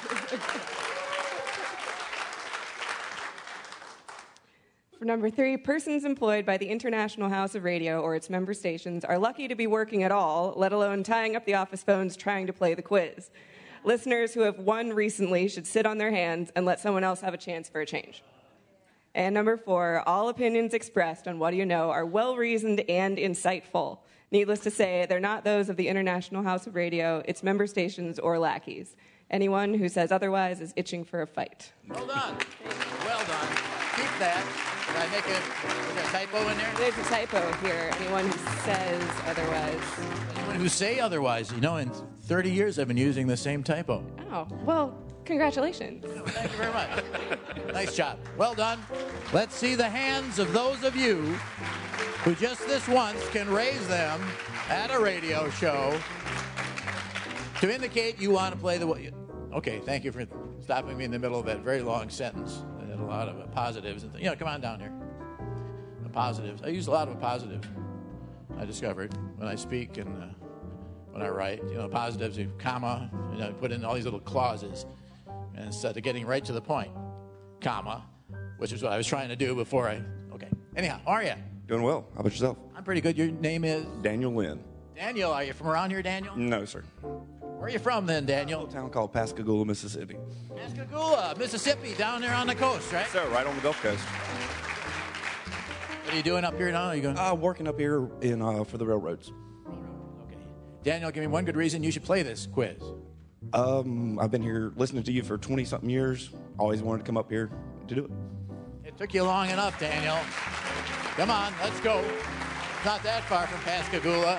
For number 3, persons employed by the International House of Radio or its member stations are lucky to be working at all, let alone tying up the office phones trying to play the quiz. Listeners who have won recently should sit on their hands and let someone else have a chance for a change. And number 4, all opinions expressed on What Do You Know are well-reasoned and insightful. Needless to say, they're not those of the International House of Radio, its member stations, or lackeys. Anyone who says otherwise is itching for a fight. Well done. Well done. Keep that. Did I make a typo in there? There's a typo here. Anyone who says otherwise. Anyone who say otherwise. In 30 years I've been using the same typo. Oh, well, congratulations. Thank you very much. Nice job. Well done. Let's see the hands of those of you who just this once can raise them at a radio show to indicate you want to play the... Okay, thank you for stopping me in the middle of that very long sentence. It had a lot of positives. And come on down here. The positives. I use a lot of positives, I discovered, when I speak and when I write. Positives, comma, put in all these little clauses. And instead of getting right to the point, comma, which is what I was trying to do before I... Okay. Anyhow, how are you? Doing well. How about yourself? I'm pretty good. Your name is? Daniel Lynn. Daniel, are you from around here, Daniel? No, sir. Where are you from then, Daniel? A town called Pascagoula, Mississippi. Pascagoula, Mississippi, down there on the coast, right? So, right on the Gulf Coast. What are you doing up here now? Are you going? Working up here for the railroads. Okay. Daniel, give me one good reason you should play this quiz. I've been here listening to you for 20-something years. Always wanted to come up here to do it. It took you long enough, Daniel. Come on, let's go. It's not that far from Pascagoula.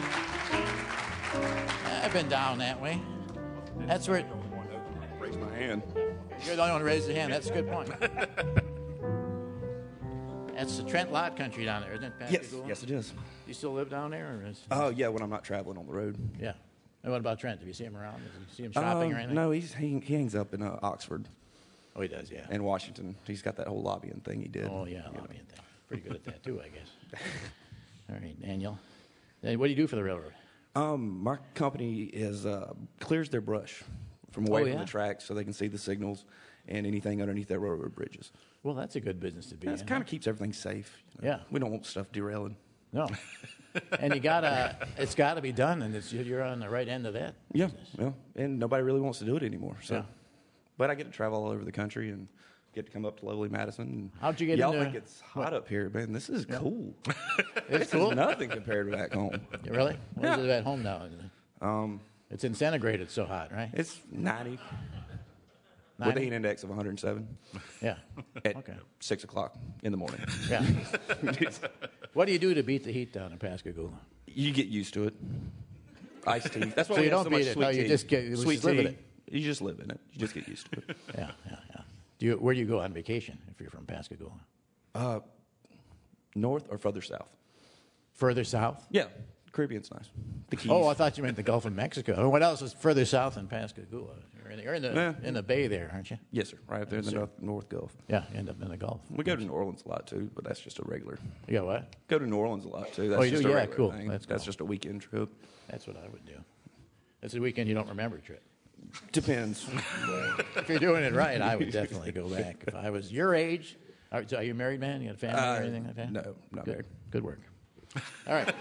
I've been down that way. That's where... Raise my hand. You're the only one who raised your hand. That's a good point. That's the Trent Lott country down there, isn't it, Pascagoula? Yes, it is. Do you still live down there? Or is... Yeah, when I'm not traveling on the road. Yeah. And what about Trent? Do you see him around? Do you see him shopping or anything? No, he hangs up in Oxford. Oh, he does, yeah. And Washington. He's got that whole lobbying thing he did. Oh, yeah, lobbying thing. Pretty good at that, too, I guess. All right, Daniel. What do you do for the railroad? My company is clears their brush from away from the tracks so they can see the signals and anything underneath their railroad bridges. Well, that's a good business to be in. It kind of keeps everything safe. Yeah. We don't want stuff derailing. No. And it's got to be done, and you're on the right end of that business. Yeah, and nobody really wants to do it anymore. So, Yeah. But I get to travel all over the country and get to come up to lovely Madison. How'd you get y'all into- think it's hot up here, man? This is cool. It's This cool. is nothing compared to back home. Really? What is it at home now? Um, It's in centigrade. It's so hot, right? it's 90 with 90? a heat index of 107 Yeah. at Okay. 6 o'clock in the morning. Yeah. What do you do to beat the heat down in Pascagoula? You get used to it. Iced tea. That's why So we you have don't so much beat it. sweet No, you tea. just get- you sweet just live tea. in it. You just live in it. You just get used to it. Yeah. Where do you go on vacation if you're from Pascagoula? North or further south? Further south? Yeah, Caribbean's nice. The Keys. Oh, I thought you meant the Gulf of Mexico. What else is further south than Pascagoula? You're in the bay there, aren't you? Yes, sir. Right up there in the Sir. North Gulf. Yeah, you end up in the Gulf. We go to New Orleans a lot too, but that's just a regular. You got what? Go to New Orleans a lot too. That's Oh, you just do? a Yeah, regular cool. thing. That's That's cool. just a weekend trip. That's what I would do. It's a weekend you don't remember trip. Depends. If you're doing it right, I would definitely go back. If I was your age, are you a married man? You got a family or anything like that? No, not Good. married. Good work. All right.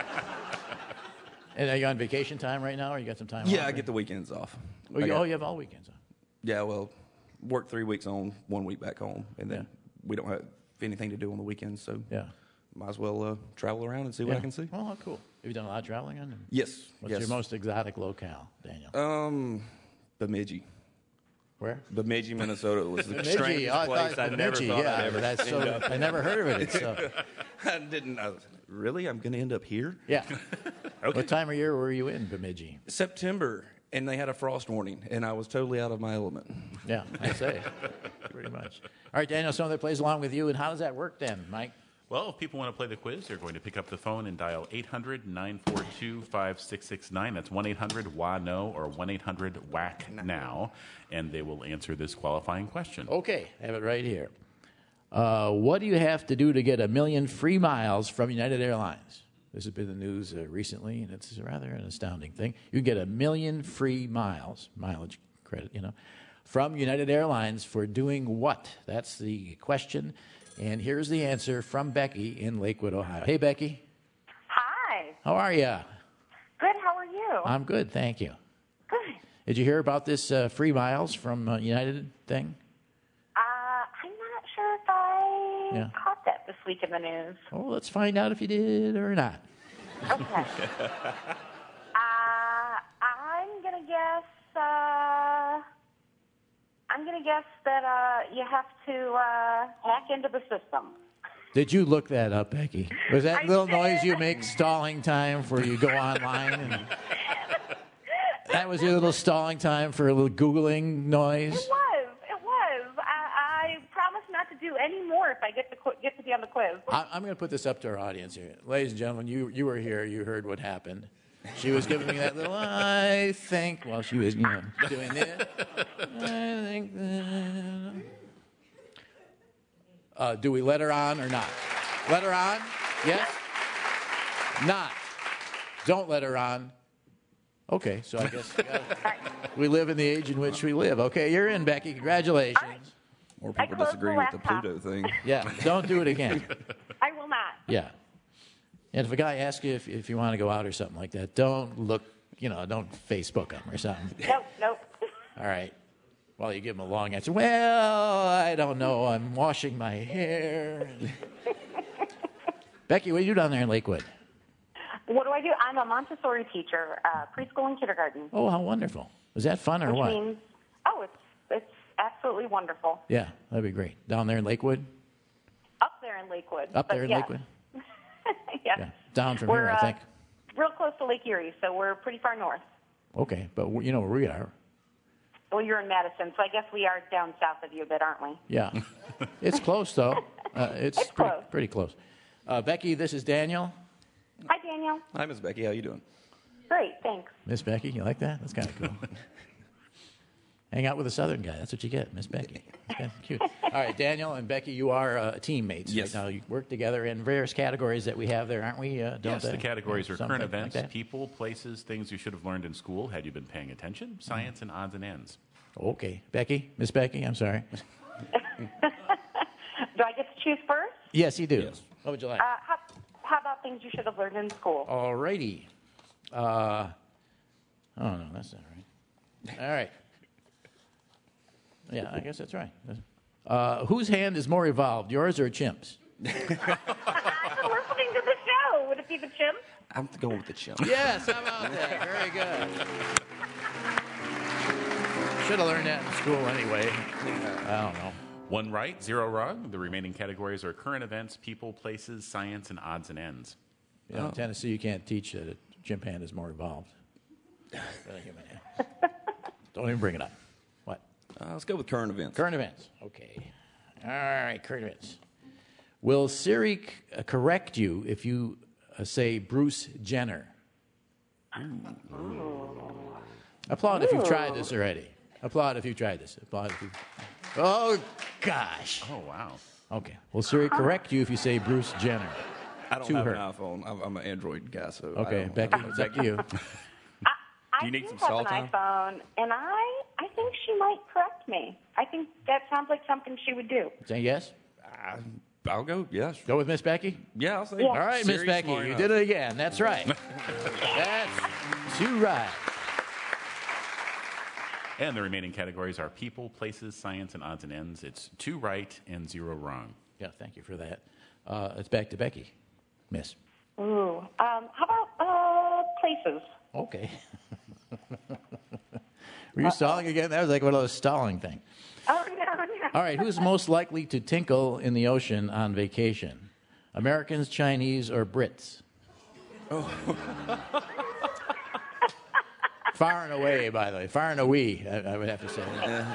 And are you on vacation time right now, or you got some time off? Yeah, I get the weekends off. Oh, you have all weekends off. Yeah, well, work 3 weeks on, 1 week back home, and then we don't have anything to do on the weekends, so Yeah. might as well travel around and see what I can see. Oh, cool. Have you done a lot of traveling on? Yes. What's yes. your most exotic locale, Daniel? Bemidji. Where? Bemidji, Minnesota was the Bemidji. strangest I place thought I never Bemidji, thought yeah, I'd ever that's end up. I never heard of it. It's, I didn't. I was, really? I'm going to end up here? yeah. What time of year were you in Bemidji? September, and they had a frost warning, and I was totally out of my element. Yeah, I say. Pretty much. All right, Daniel, someone that plays along with you, and how does that work then, Mike? Well, if people want to play the quiz, they're going to pick up the phone and dial 800-942-5669. That's 1-800-WA-NO or 1-800-WAC-NOW, and they will answer this qualifying question. Okay, I have it right here. What do you have to do to get 1 million free miles from United Airlines? This has been the news recently, and it's rather an astounding thing. You can get 1 million free miles, mileage credit, from United Airlines for doing what? That's the question. And here's the answer from Becky in Lakewood, Ohio. Hey, Becky. Hi. How are you? Good. How are you? I'm good, thank you. Good. Did you hear about this free miles from United thing? I'm not sure if I caught that this week in the news. Oh, let's find out if you did or not. Okay. I'm gonna guess. I'm gonna guess that you have to hack into the system. Did you look that up, Becky? Was that I little did. noise you make stalling time for you go online? And that was your little stalling time for a little Googling noise? It was. I promise not to do any more if I get to be on the quiz. I'm going to put this up to our audience here. Ladies and gentlemen, you were here. You heard what happened. She was giving me that little, I think, while she was, doing this. I think that. Do we let her on or not? Let her on? Yes? Not. Don't let her on. Okay, so I guess we live in the age in which we live. Okay, you're in, Becky. Congratulations. More people closed disagree the with the laptop. Pluto thing. Yeah, don't do it again. I will not. Yeah. And if a guy asks you if you want to go out or something like that, don't look, don't Facebook him or something. Nope. All right. Well, you give him a long answer. Well, I don't know. I'm washing my hair. Becky, what do you do down there in Lakewood? What do I do? I'm a Montessori teacher, preschool and kindergarten. Oh, how wonderful. Was that fun or Which what? means, it's absolutely wonderful. Yeah, that'd be great. Down there in Lakewood? Up there in Lakewood. Up but there in yes. Lakewood? Yes. Yeah. Down from We're, here, I think. Real close to Lake Erie, so we're pretty far north. Okay, but you know where we are. Well, you're in Madison, so I guess we are down south of you a bit, aren't we? Yeah. It's close, though. It's close. pretty close. Becky, this is Daniel. Hi, Daniel. Hi, Miss Becky. How you doing? Great, thanks. Miss Becky, you like that? That's kind of cool. Hang out with a Southern guy. That's what you get, Miss Becky. That's kind of cute. All right, Daniel and Becky, you are teammates. Yes. Right now, you work together in various categories that we have there, aren't we? Yes, the categories are Something current events, like that? people, places, things you should have learned in school had you been paying attention, science, and odds and ends. Okay. Becky, Miss Becky, I'm sorry. Do I get to choose first? Yes, you do. Yes. What would you like? How about things you should have learned in school? All righty. Oh, no, that's not right. All right. Yeah, I guess that's right. Whose hand is more evolved, yours or a chimp's? I'm listening to the show. Would it be the chimp? I'm going with the chimp. Yes, how about that? Very good. Should have learned that in school anyway. I don't know. 1 right, 0 wrong. The remaining categories are current events, people, places, science, and odds and ends. You know, in Tennessee, you can't teach that a chimp hand is more evolved than a human hand. Don't even bring it up. What? Let's go with current events. Current events. Okay. All right, current events. Will Siri correct you if you say Bruce Jenner? Applaud if you've tried this already. Applaud if you've tried this. Applaud if you've... Oh, gosh. Oh, wow. Okay. Will Siri correct you if you say Bruce Jenner? I don't to have her. an iPhone. I'm an Android guy, so Okay, I don't- Becky, it's up to you. I you need do some have salt an on? iPhone, and I think she might correct me. I think that sounds like something she would do. Say yes? I'll go. Yes. Go with Miss Becky? Yeah, I'll say. Yeah. All right, Miss Siri's Becky, smart you enough. did it again. That's right. That's too right. And the remaining categories are people, places, science, and odds and ends. It's 2 right and 0 wrong. Yeah, thank you for that. It's back to Becky, Miss. Ooh. How about places? Okay. Were you stalling again? That was like one of those stalling things. Oh, no. All right, who's most likely to tinkle in the ocean on vacation? Americans, Chinese, or Brits? Oh. Far and away, by the way. Far and away, I would have to say.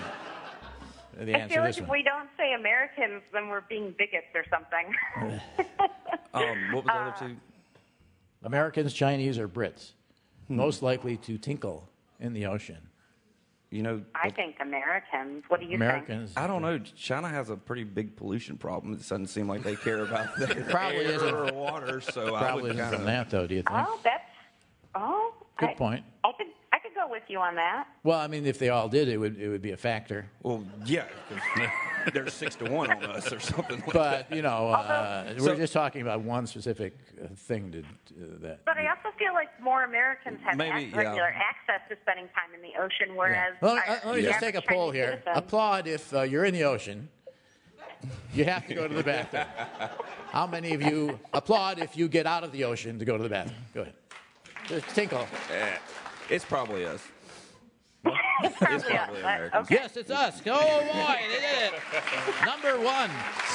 The I answer feel to like this if one. we don't say Americans, then we're being bigots or something. What was the other two? Americans, Chinese, or Brits? Most likely to tinkle in the ocean. You know, I think Americans. What do you Americans. I don't know. China has a pretty big pollution problem. It doesn't seem like they care about their Probably air isn't. or water. So I Probably would isn't kind from of. that, though, do you think? think? Good point. I could go with you on that. Well, I mean, if they all did, it would be a factor. Well, yeah, 'cause they're 6-1 on us or something like But, that. you know, So- we're just talking about one specific thing that. But I also feel like more Americans have Maybe, yeah. regular access to spending time in the ocean, whereas Let me the just take a average poll Chinese here. citizen- Applaud if you're in the ocean. You have to go to the bathroom. How many of you applaud if you get out of the ocean to go to the bathroom? Go ahead. Just tinkle. It's probably us. It's probably It's probably us, Americans. okay. Yes, it's us. Oh, boy, they did it. Number one,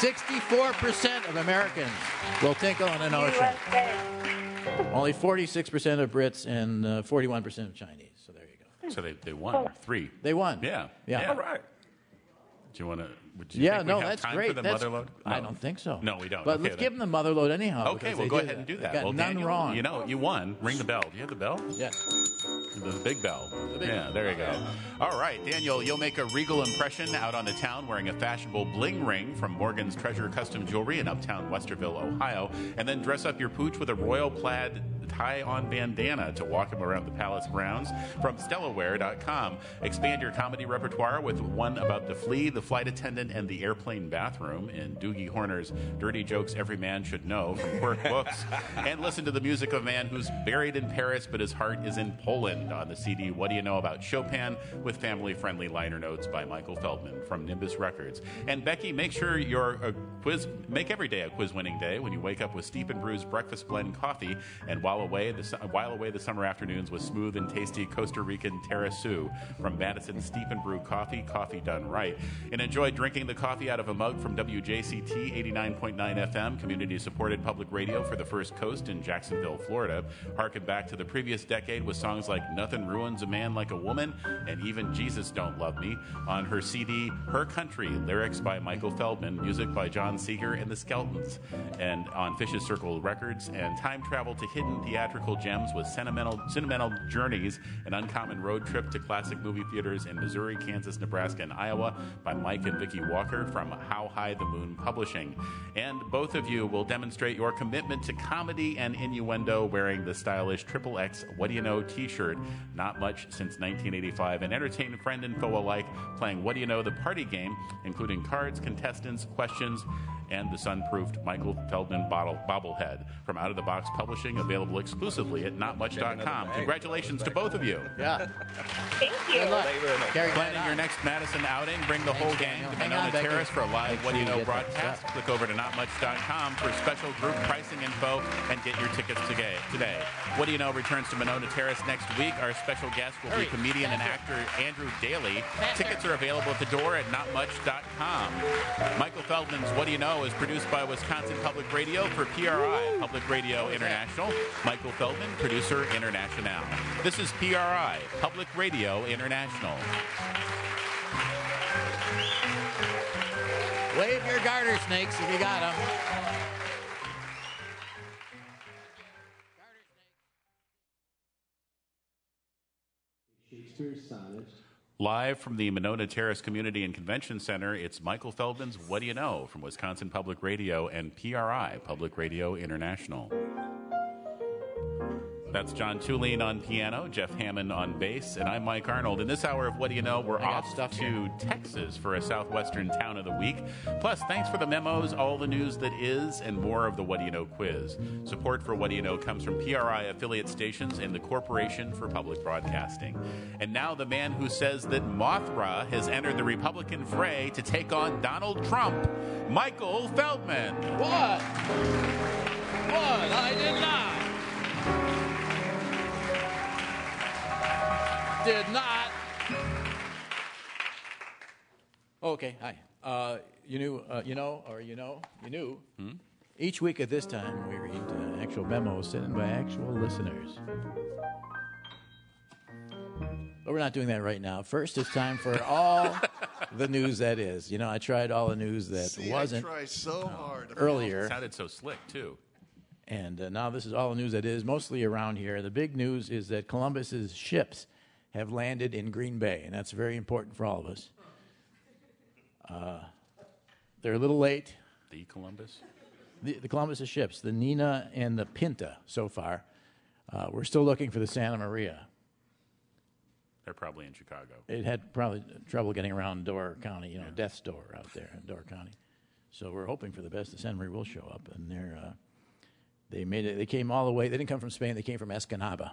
64% of Americans will tinkle in an ocean. USA. Only 46% of Brits and 41% of Chinese. So there you go. So they won 3. They won. Yeah. Yeah. All right. Do you want to? Yeah, think no, we have that's time great. For the That's, motherload? I No. don't think so. No, we don't. But Okay, let's then. give them the motherload anyhow. Okay, because well, they go did ahead and do They that. got Well, none Daniel, wrong. You know, you won. Ring the bell. Do you have the bell? Yeah. The big bell. big Yeah, bell. there you go. All right, Daniel, you'll make a regal impression out on the town wearing a fashionable bling ring from Morgan's Treasure Custom Jewelry in uptown Westerville, Ohio, and then dress up your pooch with a royal plaid tie-on bandana to walk him around the palace grounds from StellaWare.com. Expand your comedy repertoire with one about the flea, the flight attendant, and the airplane bathroom in Doogie Horner's Dirty Jokes Every Man Should Know from Quirk Books. And listen to the music of a man who's buried in Paris, but his heart is in Poland on the CD What Do You Know About Chopin with family-friendly liner notes by Michael Feldman from Nimbus Records. And Becky, make sure make every day a quiz-winning day when you wake up with Steep and Brew's Breakfast Blend Coffee and while away the summer afternoons with smooth and tasty Costa Rican Terrasu from Madison Steep and Brew Coffee done right. And enjoy drinking the coffee out of a mug from WJCT 89.9 FM, community-supported public radio for the First Coast in Jacksonville, Florida. Harken back to the previous decade with songs like Nothing Ruins a Man Like a Woman and Even Jesus Don't Love Me on her CD Her Country, lyrics by Michael Feldman, music by John Seeger and the Skeltons, and on Fish's Circle Records, and time travel to hidden theatrical gems with sentimental journeys, an uncommon road trip to classic movie theaters in Missouri, Kansas, Nebraska, and Iowa by Mike and Vicki Walker from How High the Moon Publishing. And both of you will demonstrate your commitment to comedy and innuendo wearing the stylish XXX What Do You Know t-shirt, not much since 1985, and entertain friend and foe alike playing What Do You Know the party game, including cards, contestants, questions, and the sun-proofed Michael Feldman bobblehead from Out of the Box Publishing, available available exclusively at notmuch.com. Congratulations to both of you. Yeah. Thank you. Good luck. Carry Planning your next Madison outing, bring the whole gang to Monona Terrace for a live What Do You Know broadcast. Click over to notmuch.com for special group pricing info and get your tickets today. What Do You Know returns to Monona Terrace next week. Our special guest will be comedian and actor Andrew Daly. Tickets are available at the door at notmuch.com. Michael Feldman's What Do You Know is produced by Wisconsin Public Radio for PRI, Public Radio International. Michael Feldman, producer international. This is PRI, Public Radio International. Wave your garter snakes if you got them. Shakespeare's sonnet. Live from the Monona Terrace Community and Convention Center, it's Michael Feldman's What Do You Know from Wisconsin Public Radio and PRI, Public Radio International. That's John Tulene on piano, Jeff Hammond on bass, and I'm Mike Arnold. In this hour of What Do You Know, we're off to Texas for a Southwestern Town of the Week. Plus, thanks for the memos, all the news that is, and more of the What Do You Know quiz. Support for What Do You Know comes from PRI affiliate stations and the Corporation for Public Broadcasting. And now the man who says that Mothra has entered the Republican fray to take on Donald Trump, Michael Feldman. What? I did not. Did not. Okay, hi. You knew. Each week at this time, we read actual memos sent in by actual listeners. But we're not doing that right now. First, it's time for all the news that is. I tried all the news that wasn't. I try so hard. Earlier. It sounded so slick, too. And now this is all the news that is, mostly around here. The big news is that Columbus's ships have landed in Green Bay, and that's very important for all of us. They're a little late. The Columbus? The Columbus's ships, the Nina and the Pinta, so far. We're still looking for the Santa Maria. They're probably in Chicago. It had probably trouble getting around Door County, Death's Door out there in Door County. So we're hoping for the best. The Santa Maria will show up, and they made it. They came all the way. They didn't come from Spain. They came from Escanaba.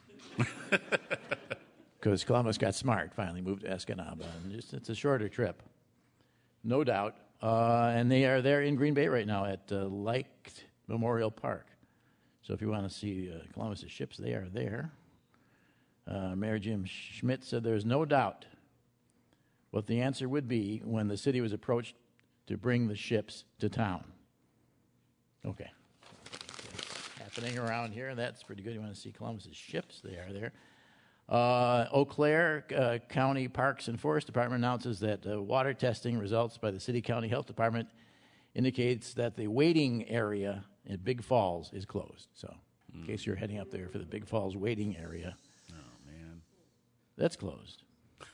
Because Columbus got smart, finally moved to Escanaba. And it's a shorter trip, no doubt. And they are there in Green Bay right now at Leicht Memorial Park. So if you want to see Columbus's ships, they are there. Mayor Jim Schmidt said there's no doubt what the answer would be when the city was approached to bring the ships to town. Okay. Happening around here, and that's pretty good. You want to see Columbus's ships? They are there. Eau Claire County Parks and Forest Department announces that water testing results by the City County Health Department indicates that the waiting area in Big Falls is closed. So, in case you're heading up there for the Big Falls waiting area, that's closed.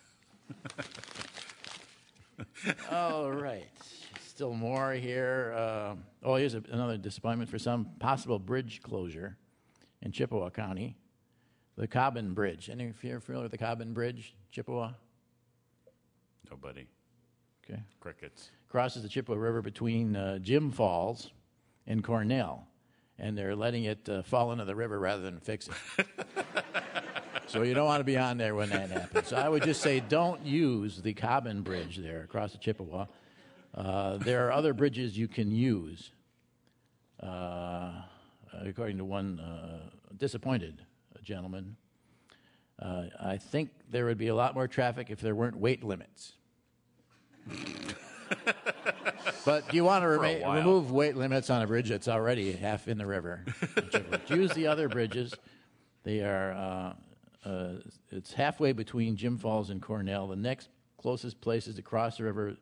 All right. Still more here. Here's another disappointment for some. Possible bridge closure in Chippewa County. The Cobbin Bridge. Any of you familiar with the Cobbin Bridge, Chippewa? Nobody. Okay. Crickets. Crosses the Chippewa River between Jim Falls and Cornell, and they're letting it fall into the river rather than fix it. So you don't want to be on there when that happens. So I would just say don't use the Cobbin Bridge there across the Chippewa. There are other bridges you can use, according to one disappointed gentleman. I think there would be a lot more traffic if there weren't weight limits. But you want to remove weight limits on a bridge that's already half in the river. Use the other bridges. They are, it's halfway between Jim Falls and Cornell. The next closest place is to cross the river.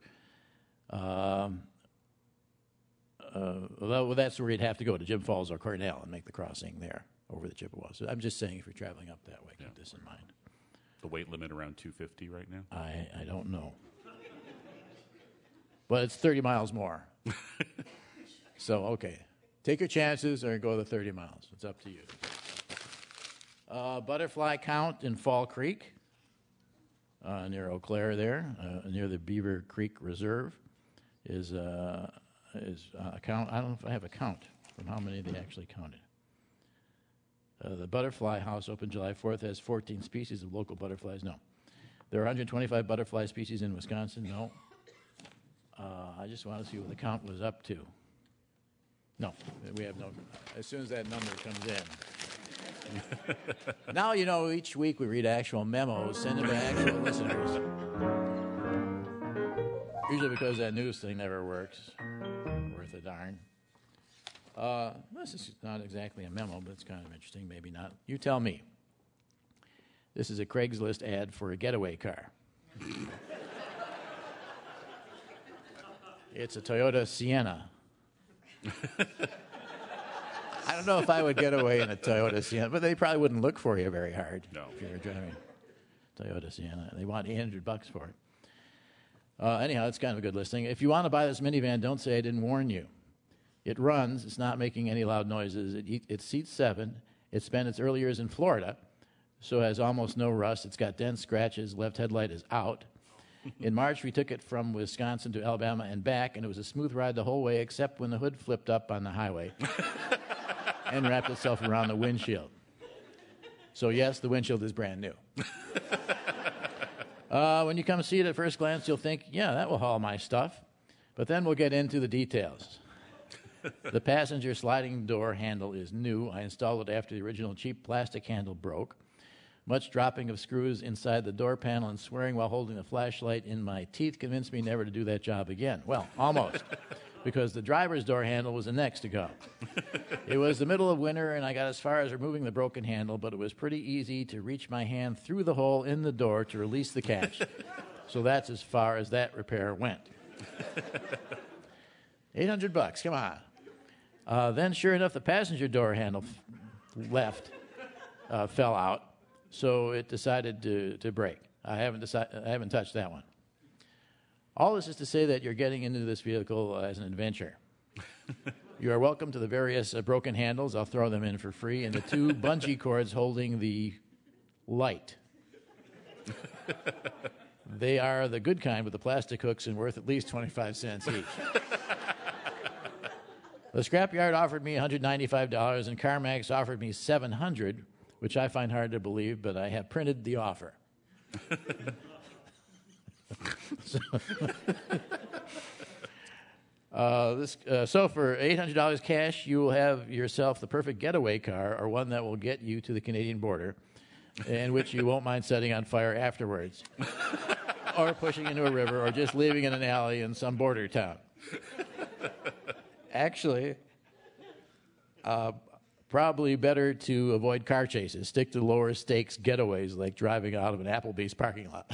Well, that's where you'd have to go, to Jim Falls or Cornell, and make the crossing there over the Chippewa. So I'm just saying, if you're traveling up that way, keep this in mind. The weight limit around 250 right now? I don't know. But it's 30 miles more. So, okay. Take your chances or go the 30 miles. It's up to you. Butterfly count in Fall Creek, near Eau Claire there, near the Beaver Creek Reserve, is a count. I don't know if I have a count from how many they actually counted. The butterfly house opened July 4th has 14 species of local butterflies. No. There are 125 butterfly species in Wisconsin. No. I just want to see what the count was up to. No, we have no. As soon as that number comes in. Now, each week we read actual memos sent in by actual listeners. Usually because that news thing never works. Worth a darn. This is not exactly a memo, but it's kind of interesting. Maybe not. You tell me. This is a Craigslist ad for a getaway car. It's a Toyota Sienna. I don't know if I would get away in a Toyota Sienna, but they probably wouldn't look for you very hard if you were driving Toyota Sienna. They want $800 for it. Anyhow, it's kind of a good listing. If you want to buy this minivan, don't say I didn't warn you. It runs. It's not making any loud noises. It seats 7. It spent its early years in Florida, so has almost no rust. It's got dents, scratches. Left headlight is out. In March, we took it from Wisconsin to Alabama and back, and it was a smooth ride the whole way, except when the hood flipped up on the highway and wrapped itself around the windshield. So, yes, the windshield is brand new. When you come see it at first glance, you'll think, yeah, that will haul my stuff. But then we'll get into the details. The passenger sliding door handle is new. I installed it after the original cheap plastic handle broke. Much dropping of screws inside the door panel and swearing while holding the flashlight in my teeth convinced me never to do that job again. Well, almost, because the driver's door handle was the next to go. It was the middle of winter, and I got as far as removing the broken handle, but it was pretty easy to reach my hand through the hole in the door to release the catch. So that's as far as that repair went. $800, come on. Then, sure enough, the passenger door handle fell out. So it decided to break. I haven't touched that one. All this is to say that you're getting into this vehicle as an adventure. You are welcome to the various broken handles. I'll throw them in for free, and the 2 bungee cords holding the light. They are the good kind with the plastic hooks and worth at least 25 cents each. The scrapyard offered me $195, and CarMax offered me $700, which I find hard to believe, but I have printed the offer. So for $800 cash, you will have yourself the perfect getaway car, or one that will get you to the Canadian border, in which you won't mind setting on fire afterwards, or pushing into a river, or just leaving in an alley in some border town. Actually, probably better to avoid car chases. Stick to lower stakes getaways like driving out of an Applebee's parking lot.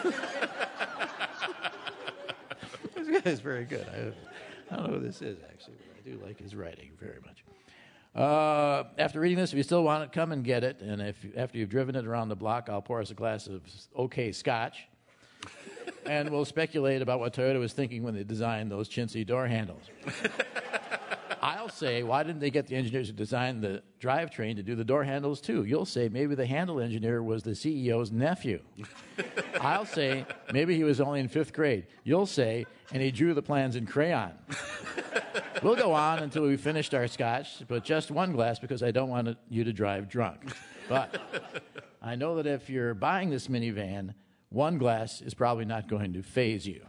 This guy's very good. I don't know who this is, actually, but I do like his writing very much. After reading this, if you still want it, come and get it. And after you've driven it around the block, I'll pour us a glass of OK Scotch. And we'll speculate about what Toyota was thinking when they designed those chintzy door handles. I'll say, why didn't they get the engineers who designed the drivetrain to do the door handles too? You'll say, maybe the handle engineer was the CEO's nephew. I'll say, maybe he was only in 5th grade. You'll say, and he drew the plans in crayon. We'll go on until we finished our scotch, but just one glass because I don't want you to drive drunk. But I know that if you're buying this minivan, one glass is probably not going to faze you.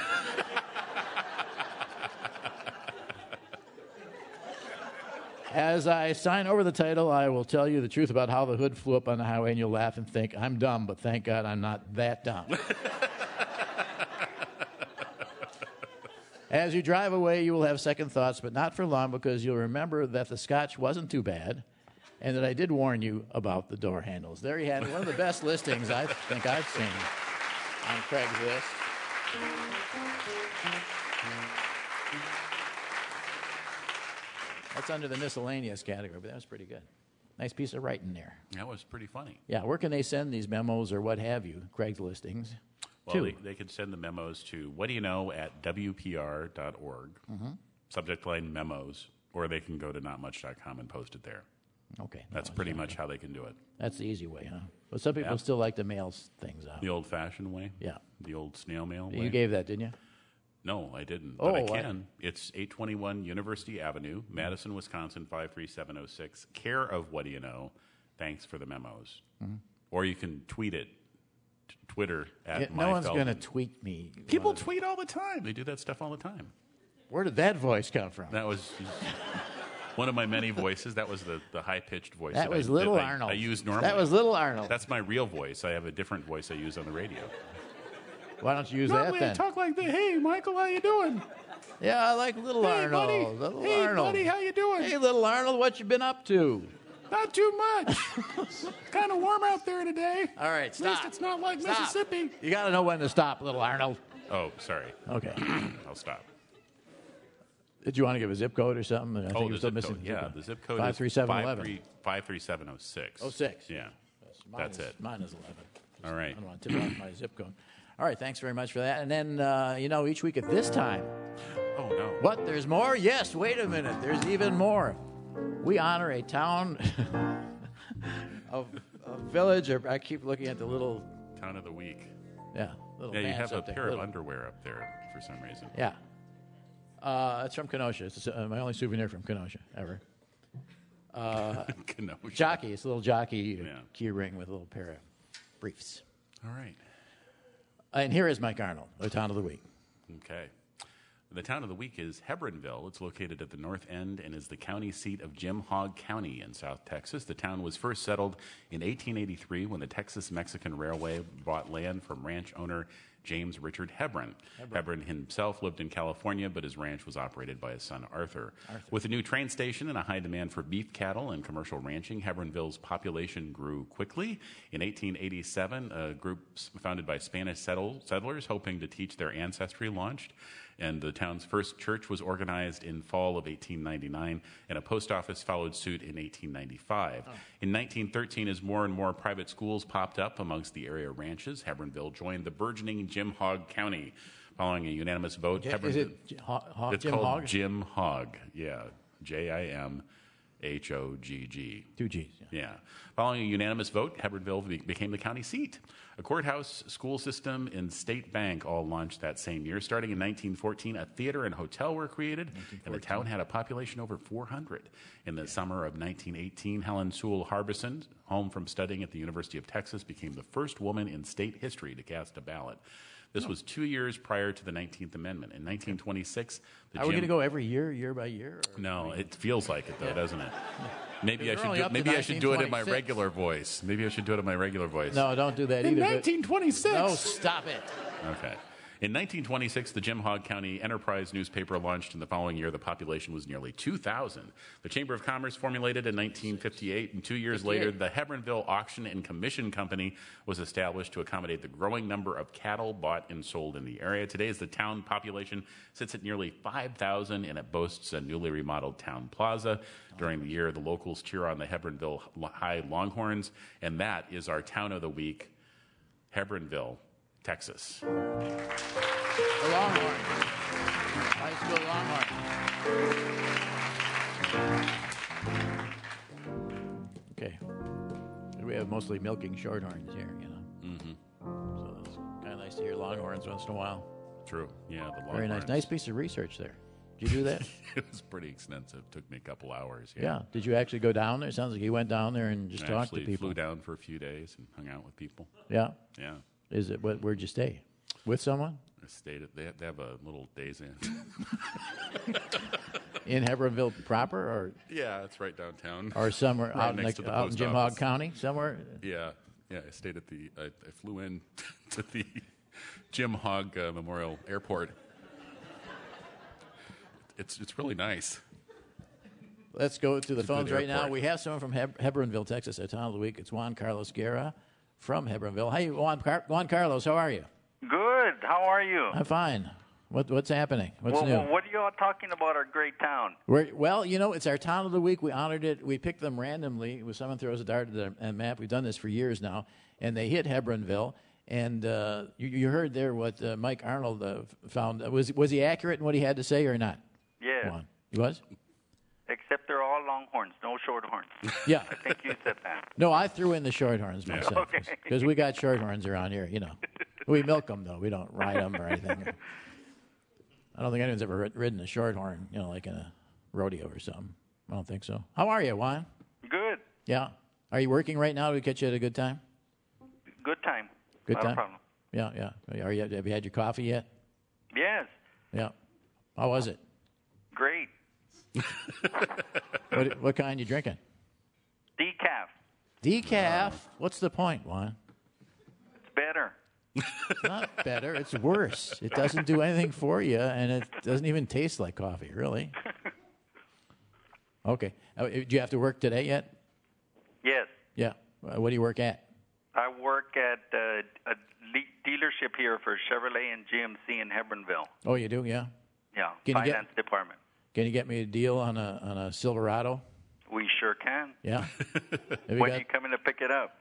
As I sign over the title, I will tell you the truth about how the hood flew up on the highway, and you'll laugh and think, I'm dumb, but thank God I'm not that dumb. As you drive away, you will have second thoughts, but not for long, because you'll remember that the scotch wasn't too bad, and that I did warn you about the door handles. There you have it, one of the best listings I think I've seen on Craigslist. That's under the miscellaneous category, but that was pretty good. Nice piece of writing there. That was pretty funny. Yeah, where can they send these memos or what have you, Craigslistings? Well, they could send the memos to whatdoyouknow@wpr.org, subject line memos, or they can go to notmuch.com and post it there. Okay. That's pretty much how they can do it. That's the easy way, huh? But some people still like to mail things out. The old-fashioned way? Yeah. The old snail mail way? You gave that, didn't you? No, I didn't. Oh, but I can. It's 821 University Avenue, Madison, Wisconsin, 53706. Care of What Do You Know? Thanks for the memos. Mm-hmm. Or you can tweet it. Twitter at no one's going to tweet me. People tweet all the time. They do that stuff all the time. Where did that voice come from? That was one of my many voices. That was the high-pitched voice. That was Little Arnold. I use normally. That was Little Arnold. That's my real voice. I have a different voice I use on the radio. Why don't you use normally that then? I talk like that. Hey, Michael, how you doing? Yeah, I like Little Arnold. Buddy. Little hey, Arnold. buddy, how you doing? Hey, Little Arnold, what you been up to? Not too much. It's kind of warm out there today. All right, stop. At least it's not like Stop. Mississippi. You got to know when to stop, Little Arnold. Oh, sorry. Okay. I'll stop. Did you want to give a zip code or something? I think the you're still zip missing code. the zip Yeah, code. the zip code 53711. is 53706. 06. Yeah, that's it. Mine is 11. All right. I don't want to tip off my zip code. All right, thanks very much for that. And then, each week at this time. Oh, no. What? There's more? Yes, wait a minute. There's even more. We honor a town, a village, or I keep looking at the little... Town of the week. Yeah, little Yeah, you pants have a up there. pair of Little- underwear up there for some reason. Yeah. It's from Kenosha. It's my only souvenir from Kenosha ever. Kenosha. Jockey. It's a little jockey Yeah. key ring with a little pair of briefs. All right. And here is Mike Arnold, the town of the week. Okay. The town of the week is Hebronville. It's located at the north end and is the county seat of Jim Hogg County in South Texas. The town was first settled in 1883 when the Texas-Mexican Railway bought land from ranch owner James Richard Hebron. Hebron himself lived in California, but his ranch was operated by his son Arthur. With a new train station and a high demand for beef cattle and commercial ranching, Hebronville's population grew quickly. In 1887, a group founded by Spanish settlers hoping to teach their ancestry launched, and the town's first church was organized in fall of 1899, and a post office followed suit in 1895. In 1913, as more and more private schools popped up amongst the area ranches, Hebronville joined the burgeoning Jim Hogg County. Following a unanimous vote, Is it it's Jim called Hogg? Jim Hogg. Yeah, Jimhogg. 2 G's. Yeah. Following a unanimous vote, Hebronville became the county seat. A courthouse, school system, and state bank all launched that same year. Starting in 1914, a theater and hotel were created, and the town had a population over 400. In the summer of 1918, Helen Sewell Harbison, home from studying at the University of Texas, became the first woman in state history to cast a ballot. This was 2 years prior to the 19th Amendment. In 1926, Are we going to go every year, year by year? No, it feels like it though, doesn't it? Maybe We're only up to maybe I should do it in my 1926. regular voice. Maybe I should do it in my regular voice. No, don't do that In either. but- 1926. No, stop it. Okay. In 1926, the Jim Hogg County Enterprise newspaper launched, and the following year, the population was nearly 2,000. The Chamber of Commerce formulated in 1958, and 2 years later, the Hebronville Auction and Commission Company was established to accommodate the growing number of cattle bought and sold in the area. Today, the town population sits at nearly 5,000, and it boasts a newly remodeled town plaza. During the year, the locals cheer on the Hebronville High Longhorns, and that is our town of the week, Hebronville, Texas. The Longhorn. High school Longhorn. Okay. We have mostly milking shorthorns here, you know. Mm-hmm. So it's kind of nice to hear Longhorns once in a while. True. Yeah, the Longhorns. Very nice. Nice piece of research there. Did you do that? It was pretty extensive. Took me a couple hours. Yeah. Did you actually go down there? Sounds like you went down there and just I talked to actually people. flew down for a few days and hung out with people. Yeah. Yeah. Is it? Where'd you stay? With someone? I stayed at, they have a little Days Inn. In Hebronville proper, or Yeah, it's right downtown. or somewhere Right out in, next to the out in post Jim office. Hogg County, somewhere? Yeah, I stayed at I flew in to the Jim Hogg Memorial Airport. It's really nice. Let's go to the It's a phones good right now. airport. We have someone from Hebronville, Texas, our town of the week. It's Juan Carlos Guerra from Hebronville. Hey, Juan Carlos, how are you? Good. How are you? I'm fine. What's happening? What's new? What are you all talking about our great town? Well, it's our town of the week. We honored it. We picked them randomly. When someone throws a dart at a map, we've done this for years now, and they hit Hebronville. And you heard there what Mike Arnold found. Was he accurate in what he had to say or not? Yeah. Juan? He was? Except they're all longhorns, no shorthorns. Yeah. I think you said that. No, I threw in the shorthorns myself. Okay. Because we got shorthorns around here, We milk them, though. We don't ride them or anything. I don't think anyone's ever ridden a shorthorn, like in a rodeo or something. I don't think so. How are you, Juan? Good. Yeah. Are you working right now to catch you at a good time? Good time. Good Not time? a problem. Yeah. Have you had your coffee yet? Yes. Yeah. How was it? Great. What kind you drinking? Decaf. Decaf? What's the point, Juan? It's better. It's not better. It's worse. It doesn't do anything for you, and it doesn't even taste like coffee, really. Okay. Do you have to work today yet? Yes. Yeah. What do you work at? I work at a dealership here for Chevrolet and GMC in Hebronville. Oh, you do? Yeah. Yeah, Can you finance department. Can you get me a deal on a Silverado? We sure can. Yeah. When are you coming to pick it up?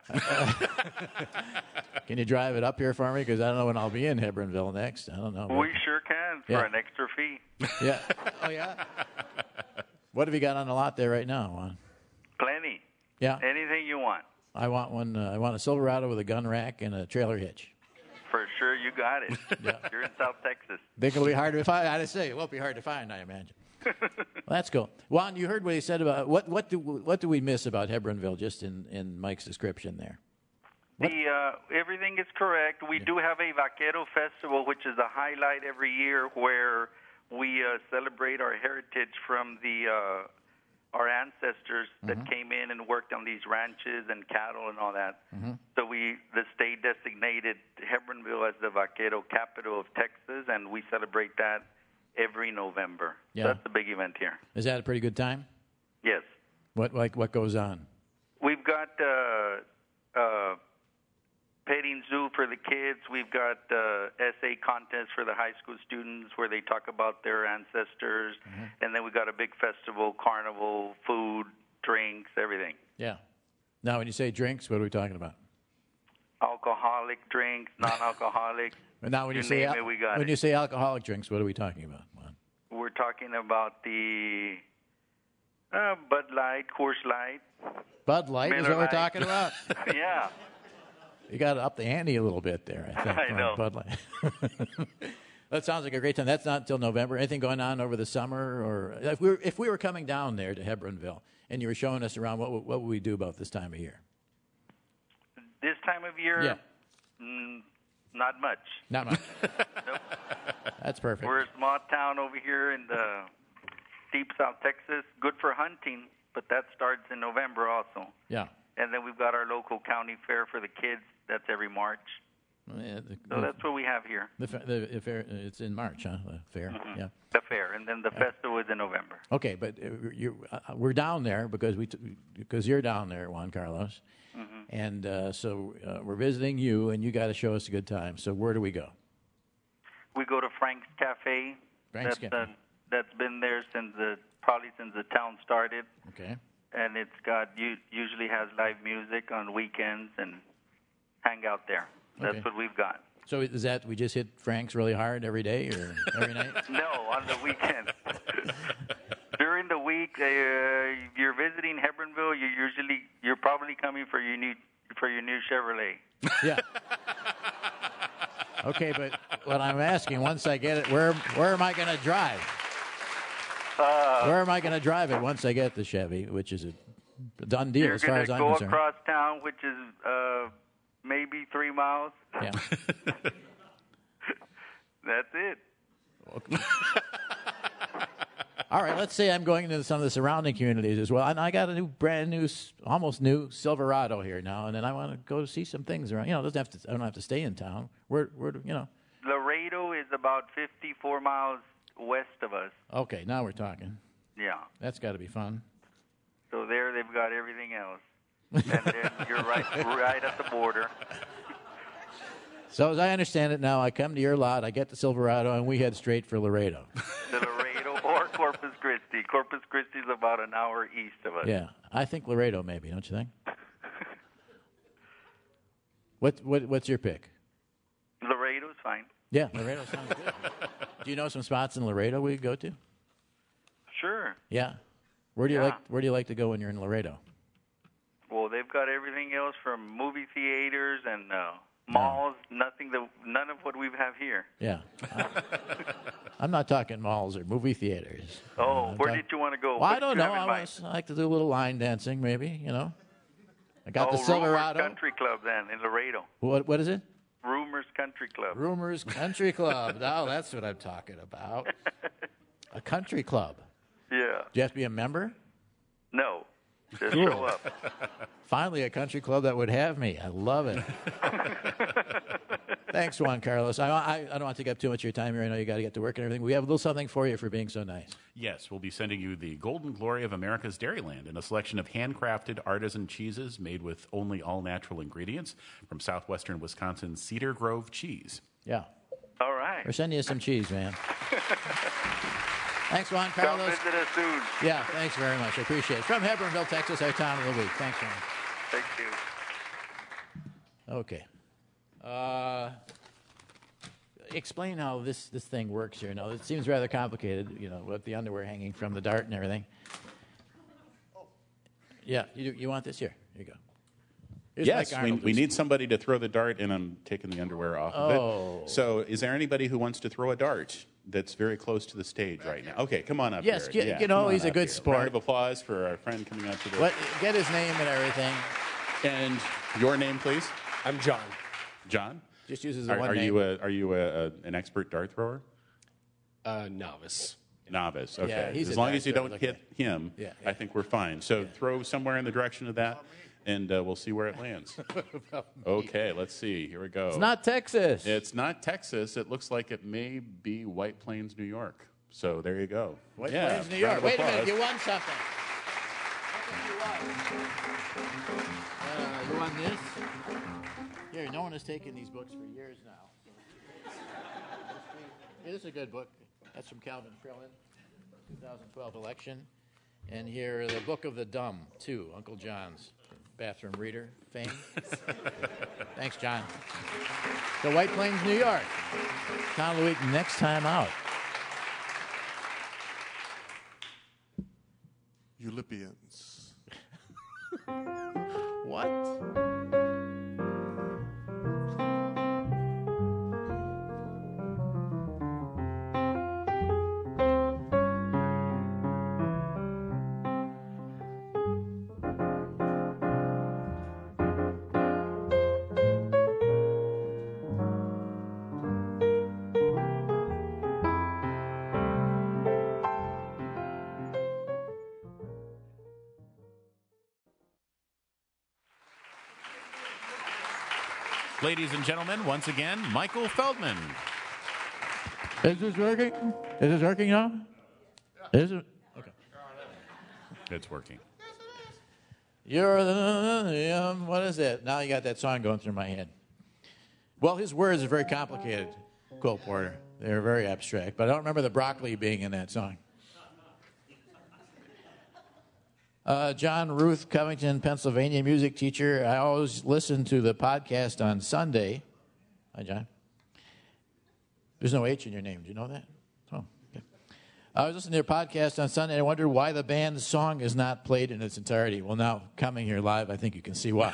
Can you drive it up here for me? Because I don't know when I'll be in Hebronville next. I don't know. We sure can for an extra fee. Yeah. Oh, yeah? What have you got on the lot there right now, Juan? Plenty. Yeah. Anything you want. I want one. I want a Silverado with a gun rack and a trailer hitch. For sure, you got it. Yeah. You're in South Texas. Think it'll be hard to find? I just say it won't be hard to find, I imagine. Well, that's cool. Juan, you heard what he said about what do we miss about Hebronville just in Mike's description there? Everything is correct. We do have a Vaquero Festival, which is a highlight every year where we celebrate our heritage from our ancestors that came in and worked on these ranches and cattle and all that. So the state designated Hebronville as the Vaquero capital of Texas, and we celebrate that every November. Yeah. So that's the big event here. Is that a pretty good time? Yes. What goes on? We've got petting zoo for the kids. We've got essay contests for the high school students where they talk about their ancestors. And then we got a big festival, carnival, food, drinks, everything. Yeah. Now, when you say drinks, what are we talking about? Alcoholic drinks, non-alcoholic. Now, when you say alcoholic drinks, what are we talking about? We're talking about the Bud Light, Coors Light. Bud Light is what we're talking about? Yeah. You got to up the ante a little bit there, I think. I know. Bud Light. That sounds like a great time. That's not until November. Anything going on over the summer? Or if we were coming down there to Hebronville and you were showing us around, what would we do about this time of year? This time of year? Yeah. Not much. Not much. Nope. That's perfect. We're a small town over here in the deep South Texas. Good for hunting, but that starts in November also. Yeah. And then we've got our local county fair for the kids. That's every March. Yeah, so that's what we have here. The fair, it's in March, huh? The fair, yeah. The fair, and then the festival is in November. Okay, but we're down there because you're down there, Juan Carlos, and so we're visiting you, and you got to show us a good time. So where do we go? We go to Frank's Cafe. Frank's Cafe. That's been there probably since the town started. Okay. And it's got usually has live music on weekends and hang out there. That's what we've got. So is that we just hit Frank's really hard every day or every night? No, on the weekend. During the week, you're visiting Hebronville. You're probably coming for your new Chevrolet. Yeah. Okay, but what I'm asking, once I get it, where am I going to drive? Where am I going to drive it once I get the Chevy, which is a done deal as far as I'm concerned? You're going to go across town, which is maybe 3 miles. Yeah. That's it. Okay. All right, let's say I'm going into some of the surrounding communities as well. And I got a brand new, almost new Silverado here now, and then I want to go see some things around. I don't have to stay in town. Where Laredo is about 54 miles west of us. Okay, now we're talking. Yeah. That's got to be fun. So there they've got everything else. And then you're right at the border. So as I understand it now, I come to your lot, I get the Silverado, and we head straight for Laredo. To Laredo or Corpus Christi. Corpus Christi is about an hour east of us. Yeah, I think Laredo maybe, don't you think? What's your pick? Laredo's fine. Yeah, Laredo sounds good. Do you know some spots in Laredo we could go to? Sure. Yeah. Where do you like to go when you're in Laredo? Well, they've got everything else from movie theaters and Malls, none of what we have here. Yeah. I'm not talking malls or movie theaters. Oh, where did you want to go? Well, I don't know. I like to do a little line dancing, maybe, you know. I got the Silverado. Rumors Country Club then in Laredo. What is it? Rumors Country Club. Rumors Country Club. Now that's what I'm talking about. A country club. Yeah. Do you have to be a member? No. Just Cool. show up. Finally, a country club that would have me. I love it. Thanks, Juan Carlos. I don't want to take up too much of your time here. I know you got to get to work and everything. We have a little something for you for being so nice. Yes, we'll be sending you the Golden Glory of America's Dairyland and a selection of handcrafted artisan cheeses made with only all-natural ingredients from southwestern Wisconsin's Cedar Grove Cheese. Yeah. All right. We're sending you some cheese, man. Thanks, Juan Carlos. Come visit us soon. Yeah, thanks very much. I appreciate it. From Hebronville, Texas, our town of the week. Thanks, Juan. Thank you. Okay. Explain how this thing works here. Now, it seems rather complicated, you know, with the underwear hanging from the dart and everything. Yeah, you want this? Here you go. Here's Yes, Mike Arnold. we need somebody to throw the dart, and I'm taking the underwear off of it. So is there anybody who wants to throw a dart that's very close to the stage right now? Okay, come on up Yes, here. you know, he's a good sport. Round of applause for our friend coming up to the... Get his name and everything. And your name, please? I'm John. John? Just uses the one are name. Are you an expert dart thrower? Novice. Novice, okay. Yeah, he's as a long dart as you thrower, don't hit him, Yeah. I think we're fine. So throw somewhere in the direction of that, and we'll see where it lands. Okay, let's see. Here we go. It's not Texas. It's not Texas. It looks like it may be White Plains, New York. So there you go. White Plains, New York. round of Wait a minute, applause. you won something. You won this? Here, no one has taken these books for years now. This is a good book. That's from Calvin Krillin, 2012 election. And here, the Book of the Dumb, too, Uncle John's bathroom reader fame. Thanks, John. So White Plains, New York. Town of the week next time out. Eulipians. What? Ladies and gentlemen, once again, Michael Feldman. Is this working? Is this working now? Is it? Okay. It's working. You're the, what is it? Now you got that song going through my head. Well, his words are very complicated, Cole Porter. They're very abstract, but I don't remember the broccoli being in that song. John Ruth, Covington, Pennsylvania, music teacher. I always listen to the podcast on Sunday. Hi, John. There's no H in your name. Do you know that? Oh, okay. I was listening to your podcast on Sunday, and I wondered why the band's song is not played in its entirety. Well, now, coming here live, I think you can see why.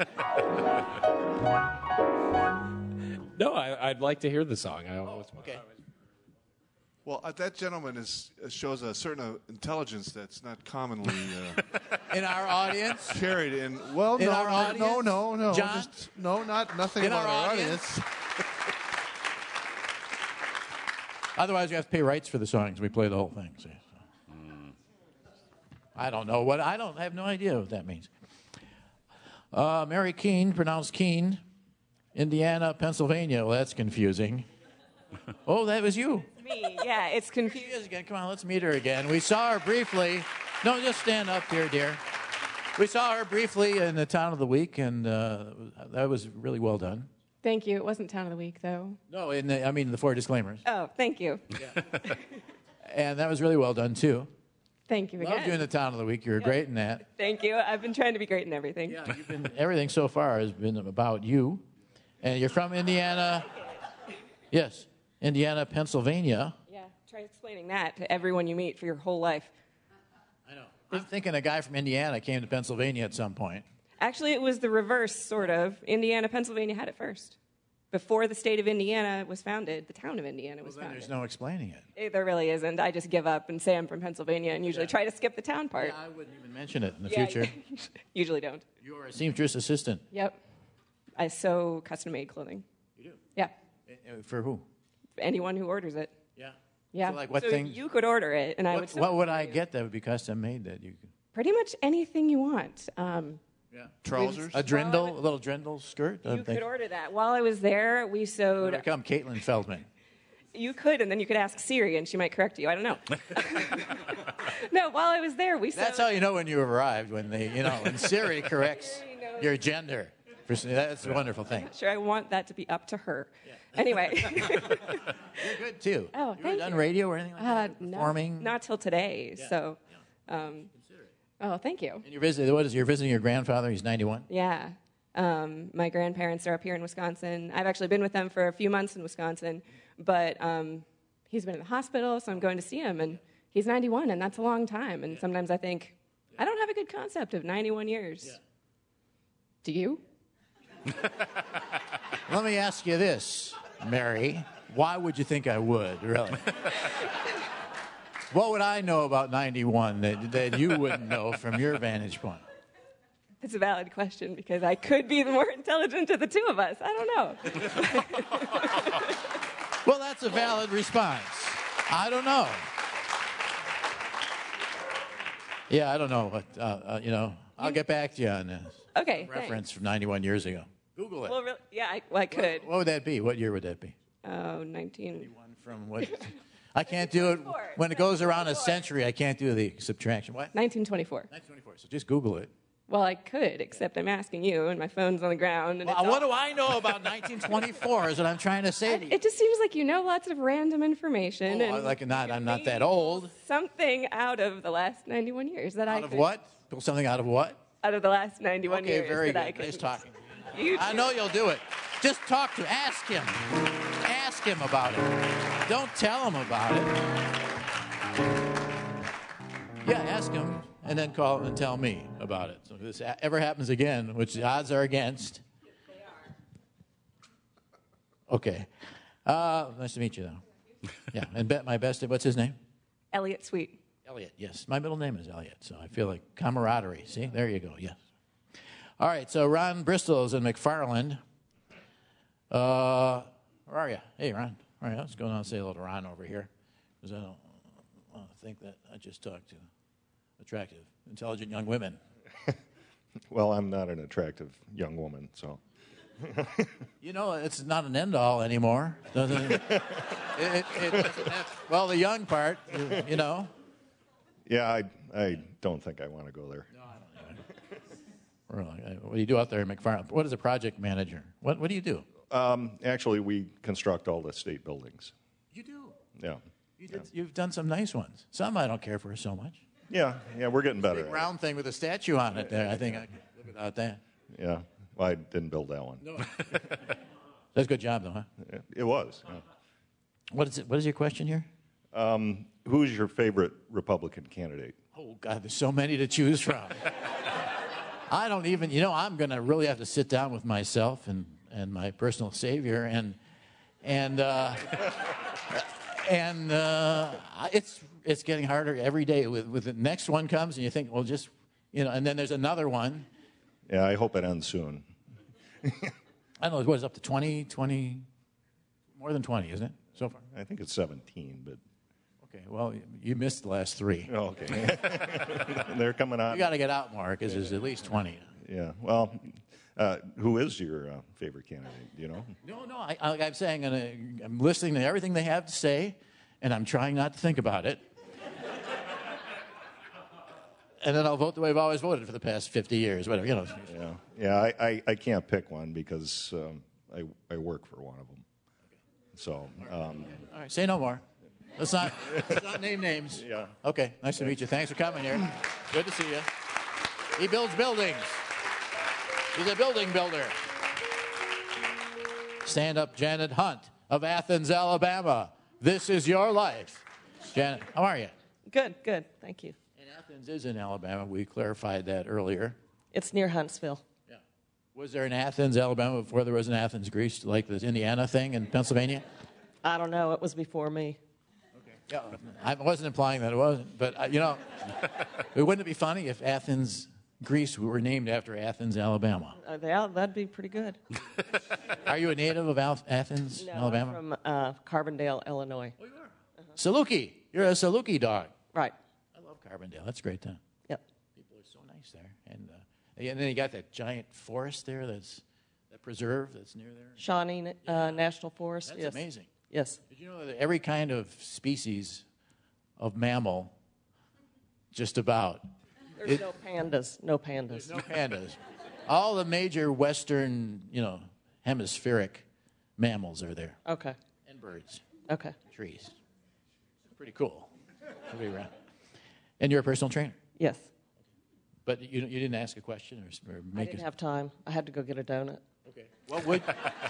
No, I'd like to hear the song. Okay. Well, that gentleman shows a certain intelligence that's not commonly in our audience carried in. Well, in no, our audience? no, John? nothing In about our our audience? Otherwise, we have to pay rights for the songs. We play the whole thing. See, so. I don't know what. I have no idea what that means. Mary Keene, pronounced Keene, Indiana, Pennsylvania. Well, that's confusing. Oh, that was you. Me, yeah, it's confusing. Again. Come on, let's meet her again. We saw her briefly. No, just stand up here, dear. We saw her briefly in the Town of the Week, and that was really well done. Thank you. It wasn't Town of the Week, though. No, the 4 disclaimers. Oh, thank you. And that was really well done, too. Thank you again. Loved you in the Town of the Week. You were great in that. Thank you. I've been trying to be great in everything. Yeah, everything so far has been about you. And you're from Indiana. Yes, Indiana, Pennsylvania. Yeah, try explaining that to everyone you meet for your whole life. I know. I'm thinking a guy from Indiana came to Pennsylvania at some point. Actually, it was the reverse, sort of. Indiana, Pennsylvania had it first. Before the state of Indiana was founded, the town of Indiana was founded. There's no explaining it. There really isn't. I just give up and say I'm from Pennsylvania and usually try to skip the town part. Yeah, I wouldn't even mention it in the future. Usually don't. You're a seamstress assistant. Yep. I sew custom-made clothing. You do? Yeah. For who? Anyone who orders it. Yeah. Yeah. So, like, what so things? you could order it, and I would. What would I get that would be custom made that you could? Pretty much anything you want. Yeah. Trousers? A drindle, a little drindle skirt. You could order that. While I was there, we sewed. Become Caitlin Feldman. You could, and then you could ask Siri, and she might correct you. I don't know. No, while I was there, we sewed. That's how you know when you arrived, when when Siri corrects your gender. That's a wonderful thing. Sure, I want that to be up to her. Yeah. Anyway. You're good, too. Oh, you ever done radio or anything like that? Performing? Not till today, so. Oh, thank you. And you're visiting your grandfather? He's 91? Yeah. My grandparents are up here in Wisconsin. I've actually been with them for a few months in Wisconsin, but he's been in the hospital, so I'm going to see him, and he's 91, and that's a long time. And sometimes I think, I don't have a good concept of 91 years. Yeah. Do you? Let me ask you this, Mary. Why would you think I would, really? What would I know about 91 that you wouldn't know from your vantage point? It's a valid question because I could be the more intelligent of the two of us. I don't know. Well, that's a valid response. I don't know. Yeah, I don't know. But, I'll get back to you on this. Okay, reference thanks. from 91 years ago. Google it. Well, really, yeah, I could. What would that be? What year would that be? Oh, 19. 91 from what? I can't do it. When it goes around a century, I can't do the subtraction. What? 1924. 1924. So just Google it. Well, I could, except I'm asking you, and my phone's on the ground. And what do I know about 1924 is what I'm trying to say to you. It just seems like you know lots of random information. I'm not that old. Something out of the last 91 years that I could. Out of what? Pull something out of what? Out of the last 91 years. Okay, very that good. Nice talking. I know you'll do it. Just talk to him. Ask him. Ask him about it. Don't tell him about it. Yeah, ask him, and then call and tell me about it. So if this ever happens again, which the odds are against. They are. Okay. Nice to meet you, though. Yeah, and my best. What's his name? Elliot Sweet. Elliot, yes. My middle name is Elliot, so I feel like camaraderie. See? There you go, yes. All right, so Ron Bristol is in McFarland. Where are you? Hey, Ron. All right, let's go on and say hello to Ron over here, because I don't want to think that I just talked to attractive, intelligent young women. Well, I'm not an attractive young woman, so. It's not an end-all anymore, doesn't it? It doesn't have, well, the young part, Yeah, I don't think I want to go there. No, I don't either. What do you do out there in McFarland? What is a project manager? What do you do? Actually, we construct all the state buildings. You do? Yeah. You've done some nice ones. Some I don't care for so much. Yeah, we're getting better. Big round thing with a statue on it there. I think I can live without that. Yeah. Well, I didn't build that one. No. That's a good job, though, huh? It was. Yeah. What is your question here? Who's your favorite Republican candidate? Oh, God, there's so many to choose from. I don't even, I'm going to really have to sit down with myself and my personal savior it's getting harder every day. With the next one comes and you think, well, just, and then there's another one. Yeah, I hope it ends soon. I don't know, what is it, up to 20, more than 20, isn't it, so far? I think it's 17, but... Okay, well, you missed the last 3. Oh, okay. They're coming on. You got to get out more, because there's at least 20. Yeah, well, who is your favorite candidate, do you know? No, I'm saying I'm listening to everything they have to say, and I'm trying not to think about it. And then I'll vote the way I've always voted for the past 50 years, whatever, Yeah, I can't pick one because I work for one of them. So. All right, say no more. Let's not name names. Yeah. Okay, nice to meet you. Thanks for coming here. Good to see you. He builds buildings. He's a building builder. Stand up, Janet Hunt of Athens, Alabama. This is your life. Janet, how are you? Good. Thank you. And Athens is in Alabama. We clarified that earlier. It's near Huntsville. Yeah. Was there an Athens, Alabama, before there was an Athens, Greece, like this Indiana thing in Pennsylvania? I don't know. It was before me. Yeah, I wasn't implying that it wasn't, but wouldn't it be funny if Athens, Greece, were named after Athens, Alabama? Yeah, that'd be pretty good. Are you a native of Athens, No, Alabama? I'm from Carbondale, Illinois. Oh, you are. Saluki. You're a Saluki dog. Right. I love Carbondale. That's a great town. Yep. People are so nice there, and then you got that giant forest there. That preserve that's near there. Shawnee National Forest. That's yes. amazing. Yes. Did you know that every kind of species of mammal, just about. There's no pandas. No pandas. There's no pandas. All the major Western, hemispheric mammals are there. Okay. And birds. Okay. Trees. Pretty cool. Pretty around. And you're a personal trainer. Yes. But you didn't ask a question or make I didn't have time. I had to go get a donut. Okay. What would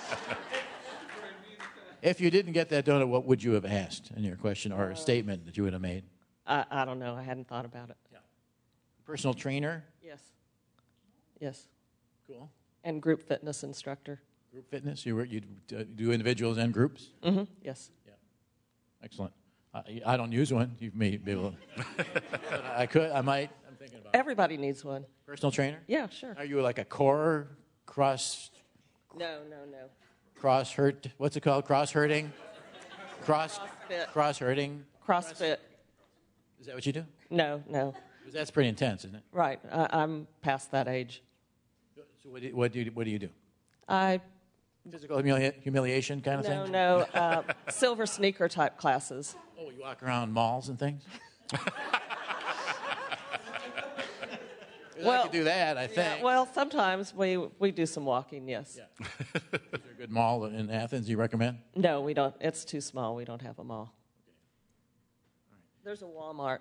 if you didn't get that donut? What would you have asked in your question or a statement that you would have made? I don't know. I hadn't thought about it. Yeah. Personal trainer. Yes. Yes. Cool. And group fitness instructor. Group fitness. You do individuals and groups. Mm-hmm. Yes. Yeah. Excellent. I don't use one. You may be able to. I could. I might. I'm thinking about. Everybody needs one. Personal trainer. Yeah, sure. Are you like a core cross? No. Cross hurt. What's it called? Cross hurting. CrossFit. Cross hurting. CrossFit. Is that what you do? No. Because that's pretty intense, isn't it? Right. I'm past that age. So what do you do? I. Physical humiliation kind of thing? No. Silver sneaker type classes. Oh, you walk around malls and things? I could do that, I think. Yeah, well, sometimes we do some walking, yes. Yeah. Is there a good mall in Athens you recommend? No, we don't. It's too small. We don't have a mall. There's a Walmart.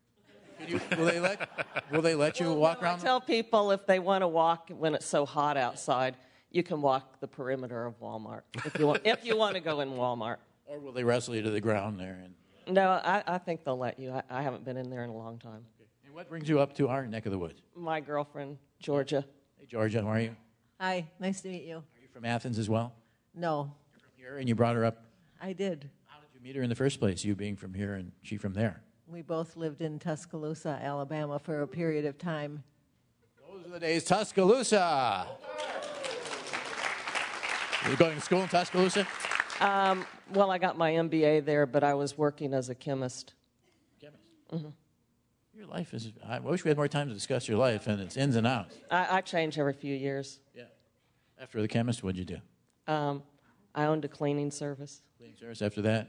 Will they let you walk around? I tell people if they want to walk when it's so hot outside, you can walk the perimeter of Walmart if you want to go in Walmart. Or will they wrestle you to the ground there? No, I think they'll let you. I haven't been in there in a long time. Okay. And what brings you up to our neck of the woods? My girlfriend, Georgia. Hey, Georgia, how are you? Hi, nice to meet you. Are you from Athens as well? No. You're from here, and you brought her up? I did. How did you meet her in the first place, you being from here and she from there? We both lived in Tuscaloosa, Alabama for a period of time. Those are the days. Tuscaloosa! You going to school in Tuscaloosa? Well, I got my MBA there, but I was working as a chemist. Chemist? Mm-hmm. Your life is... I wish we had more time to discuss your life and its ins and outs. I change every few years. Yeah. After the chemist, what'd you do? I owned a cleaning service. Cleaning service after that?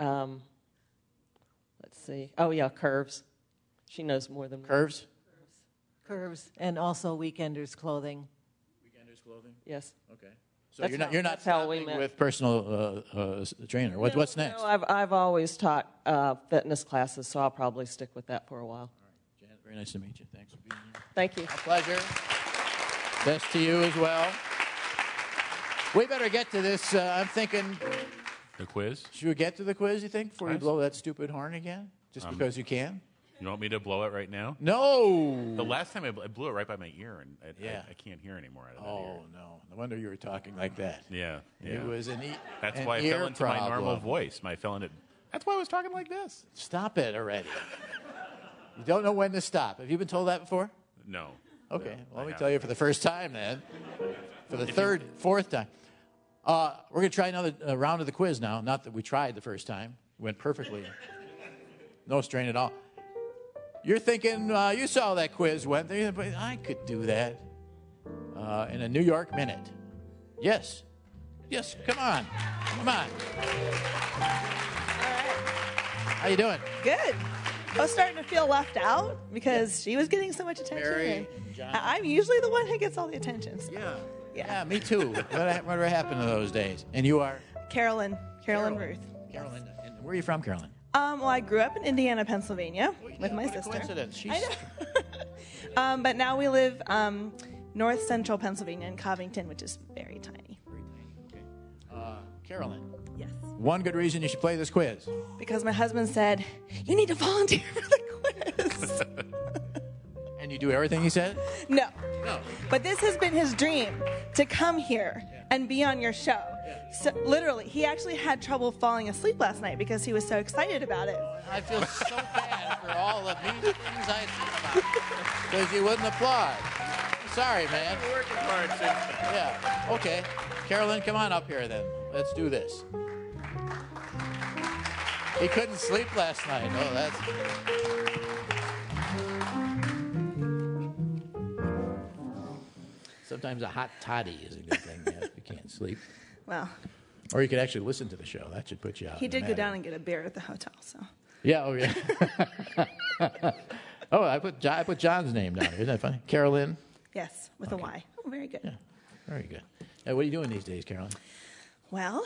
Let's see. Oh, yeah, Curves. She knows more than me. Curves? Curves, and also Weekenders Clothing. Weekenders Clothing? Yes. Okay. So you're not stopping with personal trainer. What's next? No, I've always taught fitness classes, so I'll probably stick with that for a while. All right, Janet, very nice to meet you. Thanks for being here. Thank you. A pleasure. Best to you as well. We better get to this. I'm thinking... The quiz? Should we get to the quiz, you think, before you blow that stupid horn again? Just because you can? You want me to blow it right now? No! The last time I blew it right by my ear, and I can't hear anymore out of that ear. Oh, no. No wonder you were talking like that. Yeah. It was That's an why I ear fell into my normal problem. voice. That's why I was talking like this. Stop it already. You don't know when to stop. Have you been told that before? No. Okay. No, Well, let me I tell you for the first time then. For the fourth time. We're going to try another round of the quiz now. Not that we tried the first time. It went perfectly. No strain at all. You're thinking, you saw that quiz went there, but I could do that in a New York minute. Yes. Yes, come on. Come on. All right. How you doing? Good. I was starting to feel left out because she was getting so much attention. Mary, John. I'm usually the one who gets all the attention. So. Yeah, me too. Whatever happened to those days? And you are? Carolyn Ruth. Carolyn. And where are you from, Carolyn? Well, I grew up in Indiana, Pennsylvania with my sister. Coincidence. I know. But now we live north central Pennsylvania in Covington, which is very tiny. Very tiny. Okay. Carolyn. Yes. One good reason you should play this quiz. Because my husband said, you need to volunteer for the quiz. And you do everything he said? No. No. But this has been his dream, to come here and be on your show. So literally, he actually had trouble falling asleep last night because he was so excited about it. I feel so bad for all the mean things I said about you because you wouldn't applaud. Sorry, man. We're working hard since then. Yeah. Okay. Carolyn, come on up here then. Let's do this. He couldn't sleep last night. Oh, that's. Sometimes a hot toddy is a good thing if you can't sleep. Well, or you could actually listen to the show. That should put you out. he did go down and get a beer at the hotel, so. Yeah. Oh, yeah. Oh, I put John's name down here. Isn't that funny? Carolyn. Yes, with a Y. Oh, very good. Yeah. Very good. What are you doing these days, Carolyn? Well,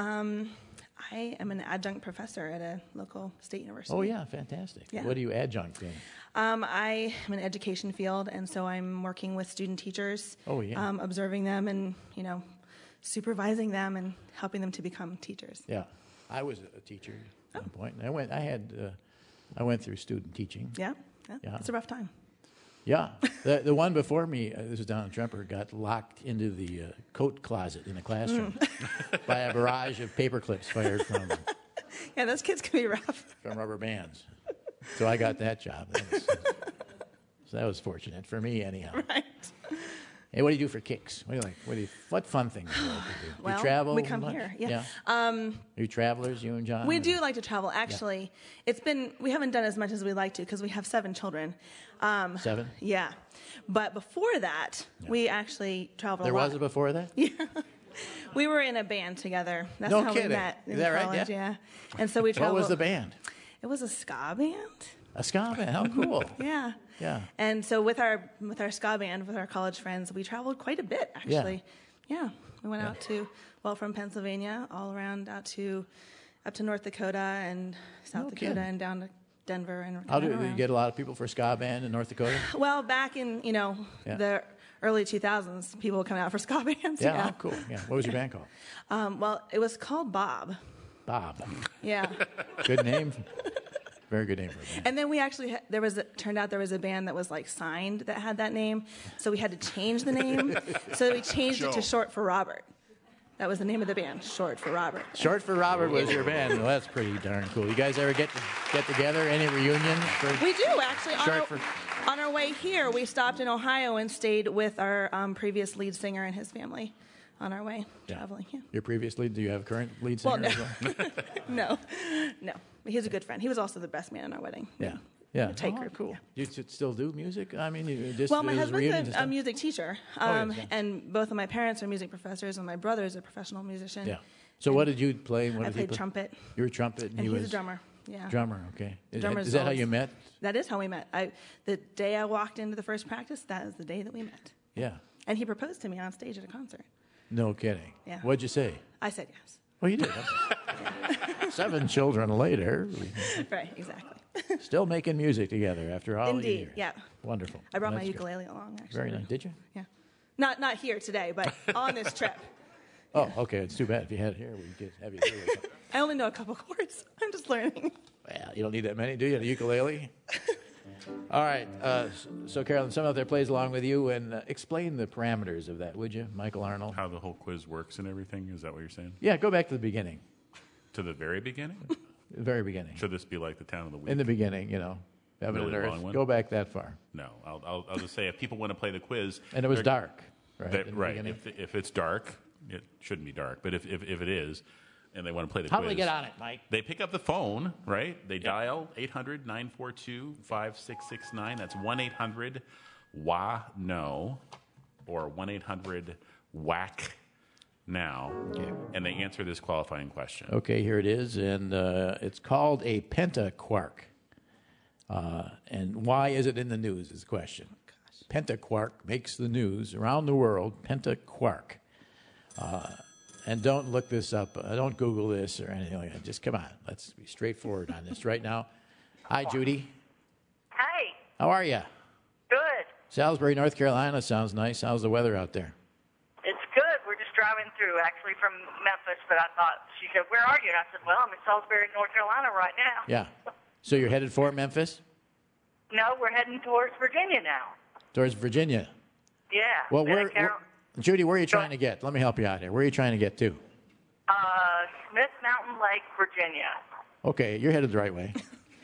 I am an adjunct professor at a local state university. Oh, yeah, fantastic. Yeah. What are you adjunct in? I am in education field, and so I'm working with student teachers. Oh, yeah. Observing them and, supervising them and helping them to become teachers. Yeah. I was a teacher at one point. I went through student teaching. Yeah? Yeah. It's a rough time. Yeah. The one before me, this was down in Tremper, got locked into the coat closet in a classroom by a barrage of paper clips fired from Yeah, those kids can be rough. from rubber bands. So I got that job. So that was fortunate for me, anyhow. Right. Hey, what do you do for kicks? What do you like? What fun things do you like to do? Well, you travel? we come much? here. Yeah. Are you travelers, you and John? We do like to travel. Actually, we haven't done as much as we'd like to because we have 7 children. 7? Yeah. But before that, we actually traveled There a lot. was it before that? Yeah. We were in a band together. That's No how kidding. we met in Is that right? college. Yeah. And so we traveled. What was the band? It was a ska band. A ska band. How cool. Yeah. Yeah. And so with our ska band, with our college friends, we traveled quite a bit, actually. Yeah. We went out from Pennsylvania, all around up to North Dakota and South Dakota and down to Denver. And How do you get a lot of people for ska band in North Dakota? Well, back in, the early 2000s, people would come out for ska bands. Yeah, oh, cool. Yeah. What was your band called? Well, it was called Bob. Bob. Yeah. Good name. Very good name for a band. And then we actually turned out there was a band that was signed that had that name, so we had to change the name. So we changed it to Short for Robert. That was the name of the band, Short for Robert. Short for Robert was your band. Well, that's pretty darn cool. You guys ever get together? Any reunions? We do actually. On our way here, we stopped in Ohio and stayed with our previous lead singer and his family. On our way traveling. Yeah. Your previous lead? Do you have a current lead singer? Well, no. No. He's a good friend. He was also the best man in our wedding. Yeah. Yeah. A tight group. Cool. Yeah. You still do music? I mean, you just my husband's a music teacher, yeah. and both of my parents are music professors, and my brother's a professional musician. Yeah. So what did you play? I played trumpet. You were trumpet, and he was was a drummer. Yeah. Drummer. Okay. Is Drummer's that how you met? That is how we met. The day I walked into the first practice, that is the day that we met. Yeah. And he proposed to me on stage at a concert. No kidding. Yeah. What'd you say? I said yes. Well, you did. 7 children later. Right, exactly. Still making music together after all these years. Indeed, yeah. Wonderful. I brought my That's ukulele good. along, actually. Very nice. Did you? Yeah. Not here today, but on this trip. Oh, okay. It's too bad. If you had it here, we'd have you here. I only know a couple chords. I'm just learning. Well, you don't need that many, do you? A ukulele? All right. So, Carolyn, someone out there plays along with you, and explain the parameters of that, would you, Michael Arnold? How the whole quiz works and everything? Is that what you're saying? Yeah, go back to the beginning. To the very beginning? The very beginning. Should this be like the town of the week? In the beginning, heaven really and earth. long one? Go back that far. No, I'll just say if people want to play the quiz, and it was dark, right? Right. If it's dark, it shouldn't be dark. But if it is, and they want to play the How quiz, do they get on it, Mike? They pick up the phone, right? They dial 800-942-5669. That's 1-800-WA-NO or 1-800-WAC-NOW. Okay. And they answer this qualifying question. Okay, here it is, and it's called a pentaquark. And why is it in the news is the question. Pentaquark makes the news around the world, pentaquark. And don't look this up. Don't Google this or anything like that. Just come on. Let's be straightforward on this right now. Hi, Judy. Hi. How are you? Good. Salisbury, North Carolina sounds nice. How's the weather out there? It's good. We're just driving through, actually, from Memphis, but I thought, she said, where are you? And I said, well, I'm in Salisbury, North Carolina right now. Yeah. So you're headed for Memphis? No, we're heading towards Virginia now. Towards Virginia? Yeah. Well, Been at Judy, where are you trying to get? Let me help you out here. Where are you trying to get to? Smith Mountain Lake, Virginia. Okay, you're headed the right way.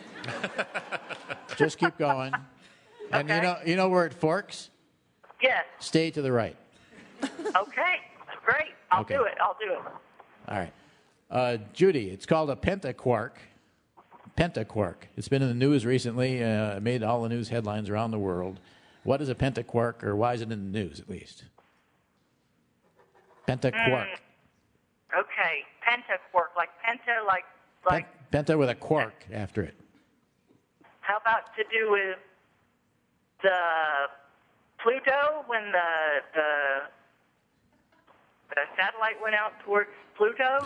Just keep going. And you know where it forks? Yes. Stay to the right. Okay. Great. I'll do it. All right. Judy, it's called a pentaquark. Pentaquark. It's been in the news recently. It made all the news headlines around the world. What is a pentaquark, or why is it in the news, at least? Pentaquark. Okay. Pentaquark. Like penta, like... Penta with a quark after it. How about to do with the Pluto, when the satellite went out towards Pluto?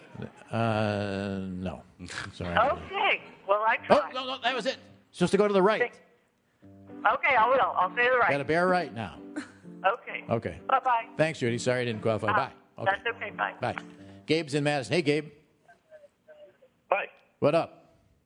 No. Sorry. Okay. Well, I tried. Oh, no, that was it. It's supposed to go to the right. Okay, I will. I'll say the right. Got to bear right now. Okay. Okay. Bye-bye. Thanks, Judy. Sorry I didn't qualify. Bye. Okay. That's okay. Bye. Bye. Gabe's in Madison. Hey, Gabe. Hi. What up?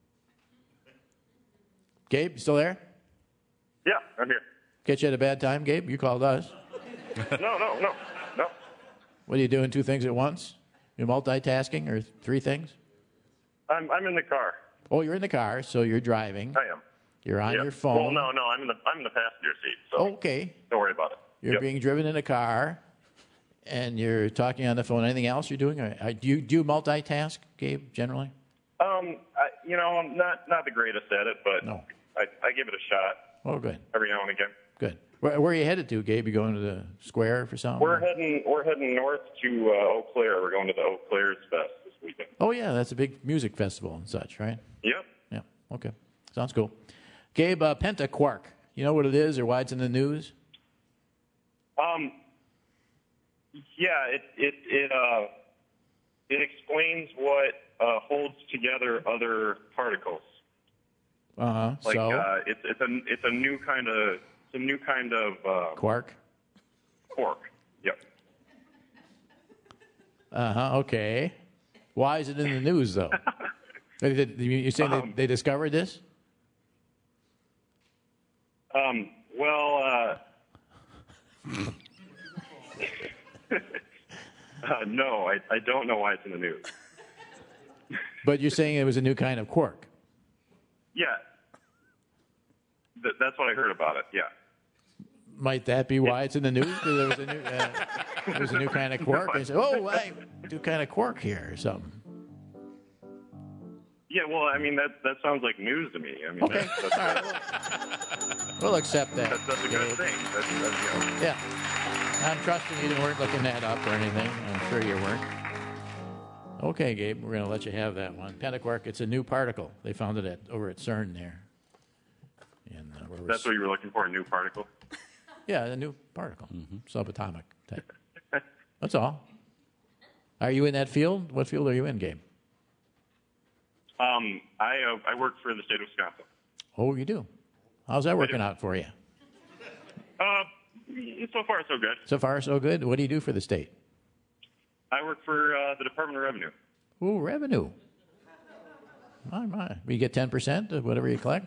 Gabe, you still there? Yeah, I'm here. Catch you at a bad time, Gabe? You called us. No. What are you doing, two things at once? You're multitasking, or three things? I'm in the car. Oh, you're in the car, so you're driving. I am. You're on Yep. your phone. Well, no, I'm in the passenger seat. So okay. Don't worry about it. You're being driven in a car, and you're talking on the phone. Anything else you're doing? Do you multitask, Gabe, generally? I'm not the greatest at it, but no. I give it a shot. Oh, good. Every now and again. Good. Where are you headed to, Gabe? You going to the square for something? We're heading north to Eau Claire. We're going to the Eau Claire's Fest this weekend. Oh, yeah, that's a big music festival and such, right? Yep. Yeah. Okay. Sounds cool. Gabe, pentaquark. You know what it is or why it's in the news? Yeah, it explains what holds together other particles. Uh-huh. Like So? it's a new kind of Quark? Quark. Yep. Uh-huh. Okay. Why is it in the news, though? You saying they discovered this? No, I don't know why it's in the news. But you're saying it was a new kind of quark. Yeah. That's what I heard about it, yeah. Might that be why it's in the news? Because there was a new kind of quark. And you say, oh, hey, new kind of quark here or something. Yeah, well, I mean, that sounds like news to me. I mean, okay. That's all right, we'll accept that. That's a good thing. That's Yeah. I'm trusting you weren't looking that up or anything. I'm sure you weren't. Okay, Gabe, we're going to let you have that one. Pentaquark, it's a new particle. They found it over at CERN there. That's what you were looking for, a new particle? Yeah, a new particle. Subatomic type. That's all. Are you in that field? What field are you in, Gabe? I work for the state of Wisconsin. Oh, you do? How's that working out for you? So far, so good. So far, so good? What do you do for the state? I work for the Department of Revenue. Ooh, revenue. My. You get 10% of whatever you collect?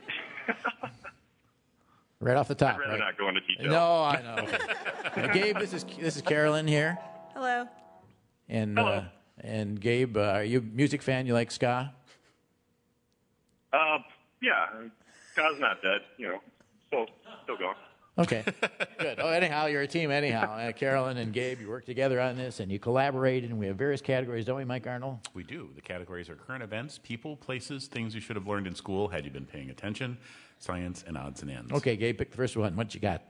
Right off the top, I'd rather right? not go into detail. No, I know. Gabe, this is Carolyn here. Hello. And Hello. And Gabe, are you a music fan? You like ska? Yeah. Ska's not dead, still going. Okay, good. Oh, anyhow, you're a team anyhow. Carolyn and Gabe, you work together on this, and you collaborated, and we have various categories, don't we, Mike Arnold? We do. The categories are current events, people, places, things you should have learned in school had you been paying attention, science, and odds and ends. Okay, Gabe, pick the first one. What you got?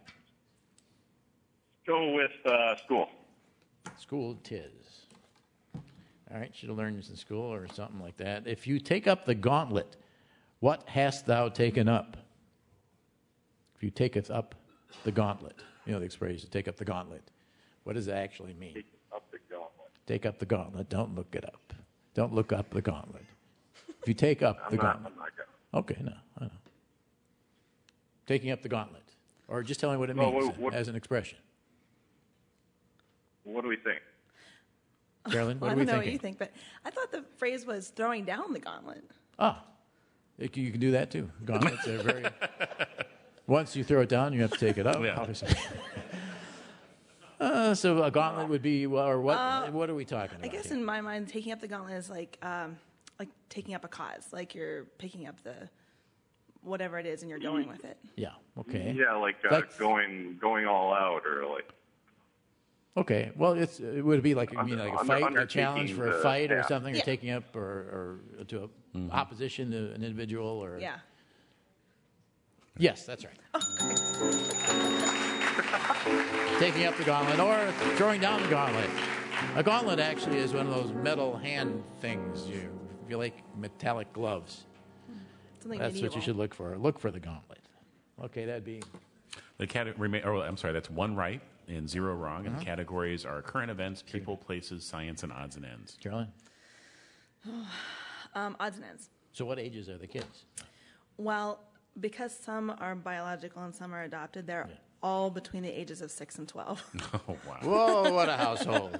Go with school. School tis. All right, should have learned this in school or something like that. If you take up the gauntlet, what hast thou taken up? If you taketh up the gauntlet. You know the expression, take up the gauntlet. What does that actually mean? Take up the gauntlet. Take up the gauntlet. Don't look it up. Don't look up the gauntlet. If you take up the gauntlet. I'm not going. Okay, no, I know. Taking up the gauntlet. Or just tell me what it means as an expression. What do we think? Carolyn, what I are we don't know thinking? what you think, but I thought the phrase was throwing down the gauntlet. Ah, you can do that too. Gauntlets are very... Once you throw it down, you have to take it up. Yeah. Obviously. So a gauntlet would be, or what? What are we talking about? I guess in my mind, taking up the gauntlet is like taking up a cause. Like you're picking up the whatever it is, and you're going with it. Yeah. Okay. Yeah, like going all out, or like. Okay. Well, it would be like a fight, a challenge for a fight or something, or Yeah. taking up or to a opposition to an individual, or Yeah. Yes, that's right. Taking up the gauntlet or throwing down the gauntlet. A gauntlet actually is one of those metal hand things. You like metallic gloves. Something That's what medieval. you should look for. Look for the gauntlet. Okay, that'd be. That's one right and 0 wrong. And the categories are current events, people, places, science, and odds and ends. Carolyn? Odds and ends. So what ages are the kids? Well, because some are biological and some are adopted, they're all between the ages of 6 and 12. Oh, wow. Whoa, what a household.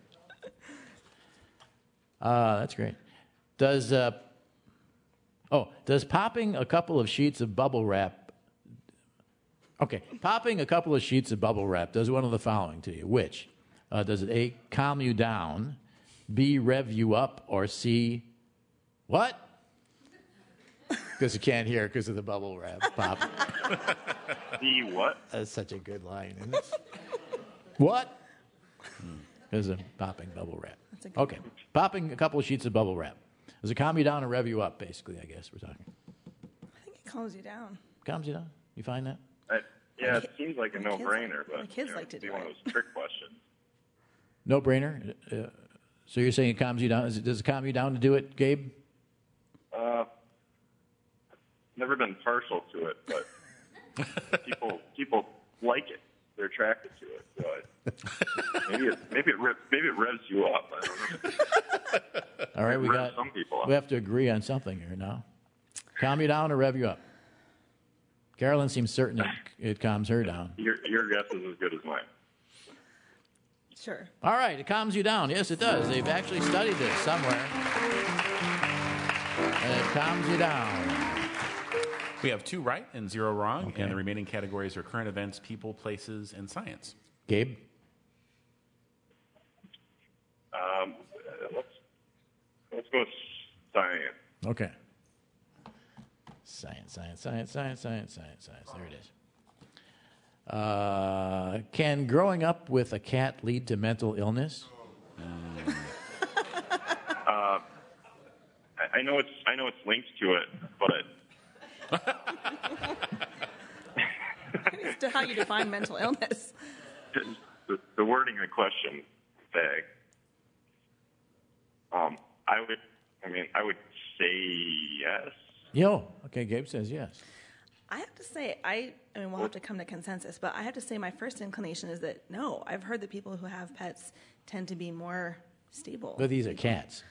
That's great. Does popping a couple of sheets of bubble wrap... Okay, popping a couple of sheets of bubble wrap does one of the following to you. Which? Does it A, calm you down, B, rev you up, or C, what? Because you can't hear because of the bubble wrap pop. C, what? That's such a good line, isn't it? What? There's a popping bubble wrap. That's a good Okay, popping a couple of sheets of bubble wrap. Does it calm you down or rev you up, basically, I guess we're talking. I think it calms you down. Calms you down? You find that? Yeah, it seems like a my kids no-brainer, but my kids like to it'd be do one it. of those trick questions. No brainer? So you're saying it calms you down? Does it calm you down to do it, Gabe? Never been partial to it, but people like it. They're attracted to it. So maybe it revs you up. I don't know. All right, It revs some people up. we have to agree on something here now. Calm you down or rev you up? Carolyn seems certain it calms her down. Your guess is as good as mine. Sure. All right, it calms you down. Yes, it does. They've actually studied this somewhere. And it calms you down. We have 2 right and 0 wrong, and the remaining categories are current events, people, places, and science. Gabe? Let's go with science. Okay. Science. There it is. Can growing up with a cat lead to mental illness? I know it's linked to it, but As to how you define mental illness. the wording of the question vague. I would say yes. Okay, Gabe says yes. I have to say, I mean, we'll have to come to consensus, but I have to say my first inclination is that no. I've heard that people who have pets tend to be more stable. But these are cats.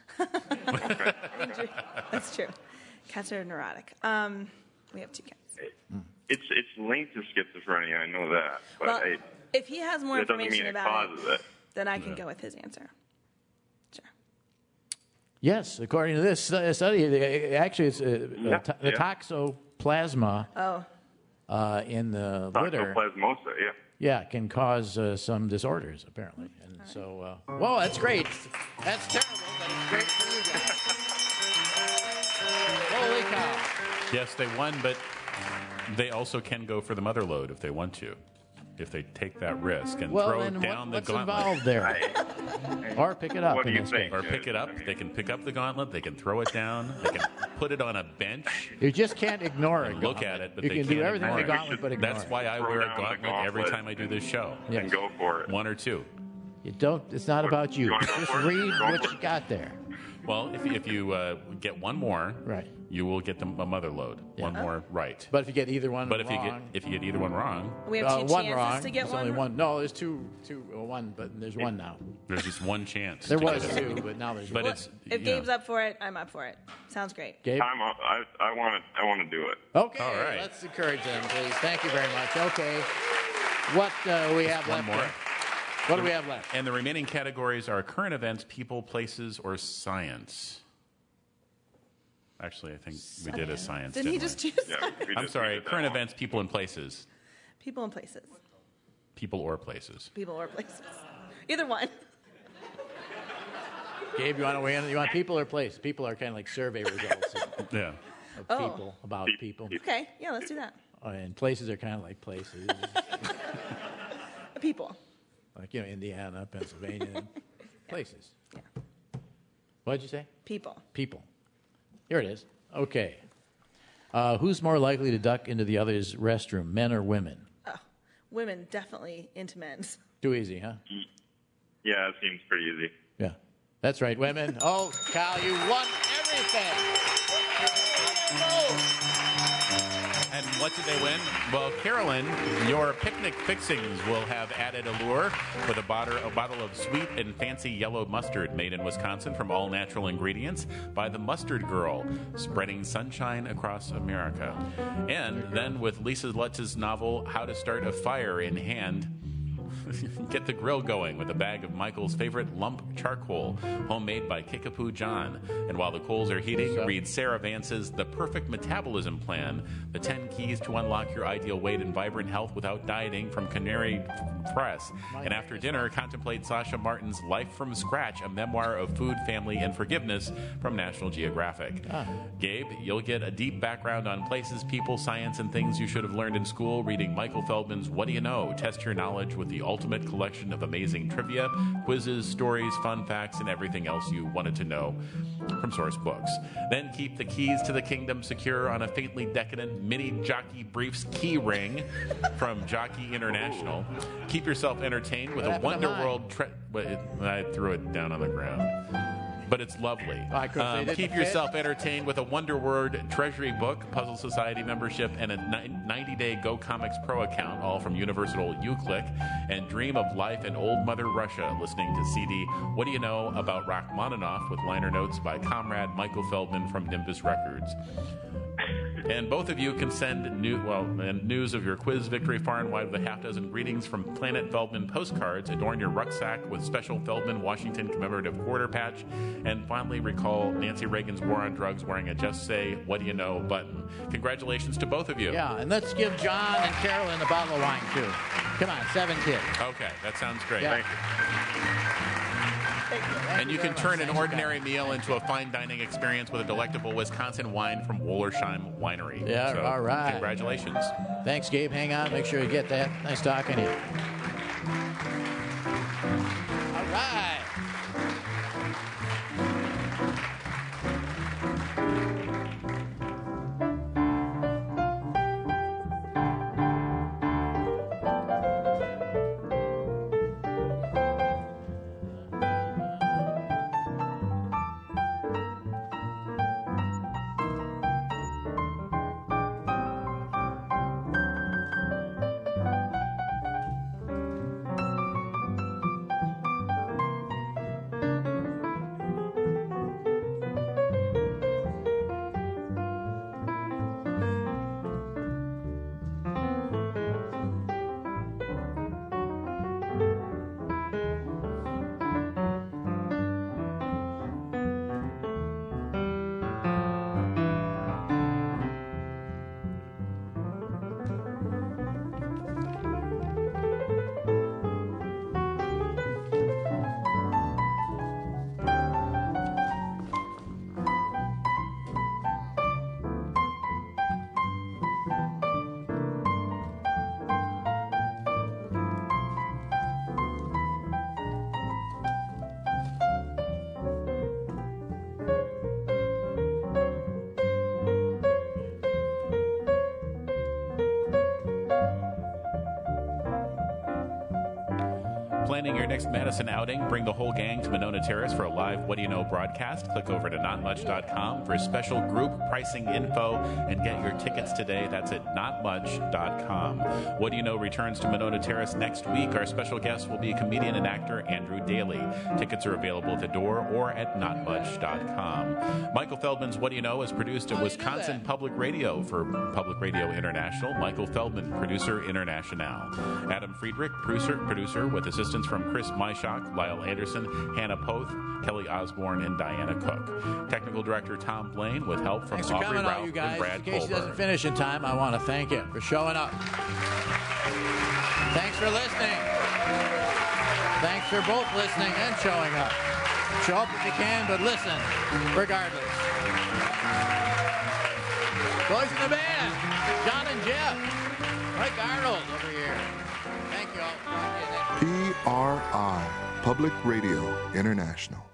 That's true. Cats are neurotic. We have 2 cats. It's linked to schizophrenia. I know that, but Well, if he has more that doesn't information mean it about causes it, it. then I can go with his answer. Yes, according to this study, actually it's the toxoplasma in the litter. Toxoplasmosa, yeah. Yeah, can cause some disorders, apparently. And so, whoa, that's great. That's terrible, but it's great for you guys. Holy cow. Yes, they won, but they also can go for the mother load if they want to. If they take that risk and throw then down what's the gauntlet. involved there? Or pick it up. What do in you this think? case. Or pick it up. They can pick up the gauntlet. They can throw it down. They can put it on a bench. You just can't ignore it. And look at it, but you they can can't do everything ignore with the it. gauntlet, but ignore That's it. why I wear a Throw down the gauntlet every gauntlet time I do this show. Yes. And go for it. 1 or 2. You don't. It's not about you. You wanna go Just for it? read Go what for you it. got there. Well, if you get one more, right, you will get a mother load. Yeah. One more right. But if you get either one But if wrong, you get either one wrong, We have 2 one chances wrong. to get There's one. only one. No, there's two. One, but there's one now. there's just one chance. There to was get it. 2, but now there's But one. it's If Gabe's up for it, I'm up for it. Sounds great. Gabe? I want to do it. Okay, All right. let's encourage them, please. Thank you very much. Okay, what we have one left? more. here? What do we have left? And the remaining categories are current events, people, places, or science. Actually, I think we did a science. Didn't he didn't just we? choose? Yeah, I'm sorry. Current events, people, and places. People and places. People or places. People or places. Either one. Gabe, you want to weigh in? You want people or place? People are kind of like survey results Yeah. of people, about people. Okay, yeah, let's do that. And places are kind of like places. People. Like, Indiana, Pennsylvania, places. Yeah. What did you say? People. People. Here it is. Okay. Who's more likely to duck into the other's restroom, men or women? Women definitely into men's. Too easy, huh? Yeah, it seems pretty easy. Yeah. That's right, women. Oh, Kyle, you won everything. And what did they win? Well, Carolyn, your picnic fixings will have added allure with a bottle of sweet and fancy yellow mustard made in Wisconsin from all natural ingredients by the Mustard Girl, spreading sunshine across America. And then with Lisa Lutz's novel, How to Start a Fire in hand, get the grill going with a bag of Michael's favorite lump charcoal, homemade by Kickapoo John. And while the coals are heating, read Sarah Vance's The Perfect Metabolism Plan, the 10 keys to unlock your ideal weight and vibrant health without dieting from Canary Press. And after dinner, contemplate Sasha Martin's Life from Scratch, a memoir of food, family, and forgiveness from National Geographic. Gabe, you'll get a deep background on places, people, science, and things you should have learned in school reading Michael Feldman's What Do You Know? Test your knowledge with the ultimate collection of amazing trivia, quizzes, stories, fun facts, and everything else you wanted to know from source books. Then keep the keys to the kingdom secure on a faintly decadent mini Jockey Briefs key ring from Jockey International. Keep yourself entertained with a Wonder World... I threw it down on the ground. But it's lovely. Keep yourself entertained with a Wonder Word Treasury book, Puzzle Society membership, and a 90-day Go Comics Pro account, all from Universal UClick. And dream of life in old Mother Russia, listening to CD What Do You Know About Rachmaninoff with liner notes by comrade Michael Feldman from Nimbus Records. And both of you can send news of your quiz victory far and wide with a half dozen greetings from Planet Feldman postcards. Adorn your rucksack with special Feldman Washington commemorative quarter patch. And finally, recall Nancy Reagan's war on drugs wearing a Just Say What Do You Know button. Congratulations to both of you. Yeah, and let's give John and Carolyn a bottle of wine, too. Come on, 7 kids. Okay, that sounds great. Yeah. And you can turn an ordinary meal into a fine dining experience with a delectable Wisconsin wine from Wollersheim Winery. Yeah, so, all right. Congratulations. Thanks, Gabe. Hang on. Make sure you get that. Nice talking to you. All right. Planning your next Madison outing? Bring the whole gang to Monona Terrace for a live What Do You Know broadcast. Click over to notmuch.com for special group pricing info and get your tickets today. That's at notmuch.com. What Do You Know returns to Monona Terrace next week. Our special guest will be comedian and actor Andrew Daly. Tickets are available at the door or at notmuch.com. Michael Feldman's What Do You Know is produced at Wisconsin Public Radio for Public Radio International. Michael Feldman, producer international. Adam Friedrich, producer with assistance from Chris Myshock, Lyle Anderson, Hannah Poth, Kelly Osborne, and Diana Cook. Technical director Tom Blaine with help from Thanks for Aubrey coming Ralph out, you and guys. Brad In case Colbert. it doesn't finish in time, I want to thank you for showing up. Thanks for listening. Thanks for both listening and showing up. Show up if you can, but listen regardless. Boys in the band, John and Jeff, Mike Arnold over here. Thank you all. PRI, Public Radio International.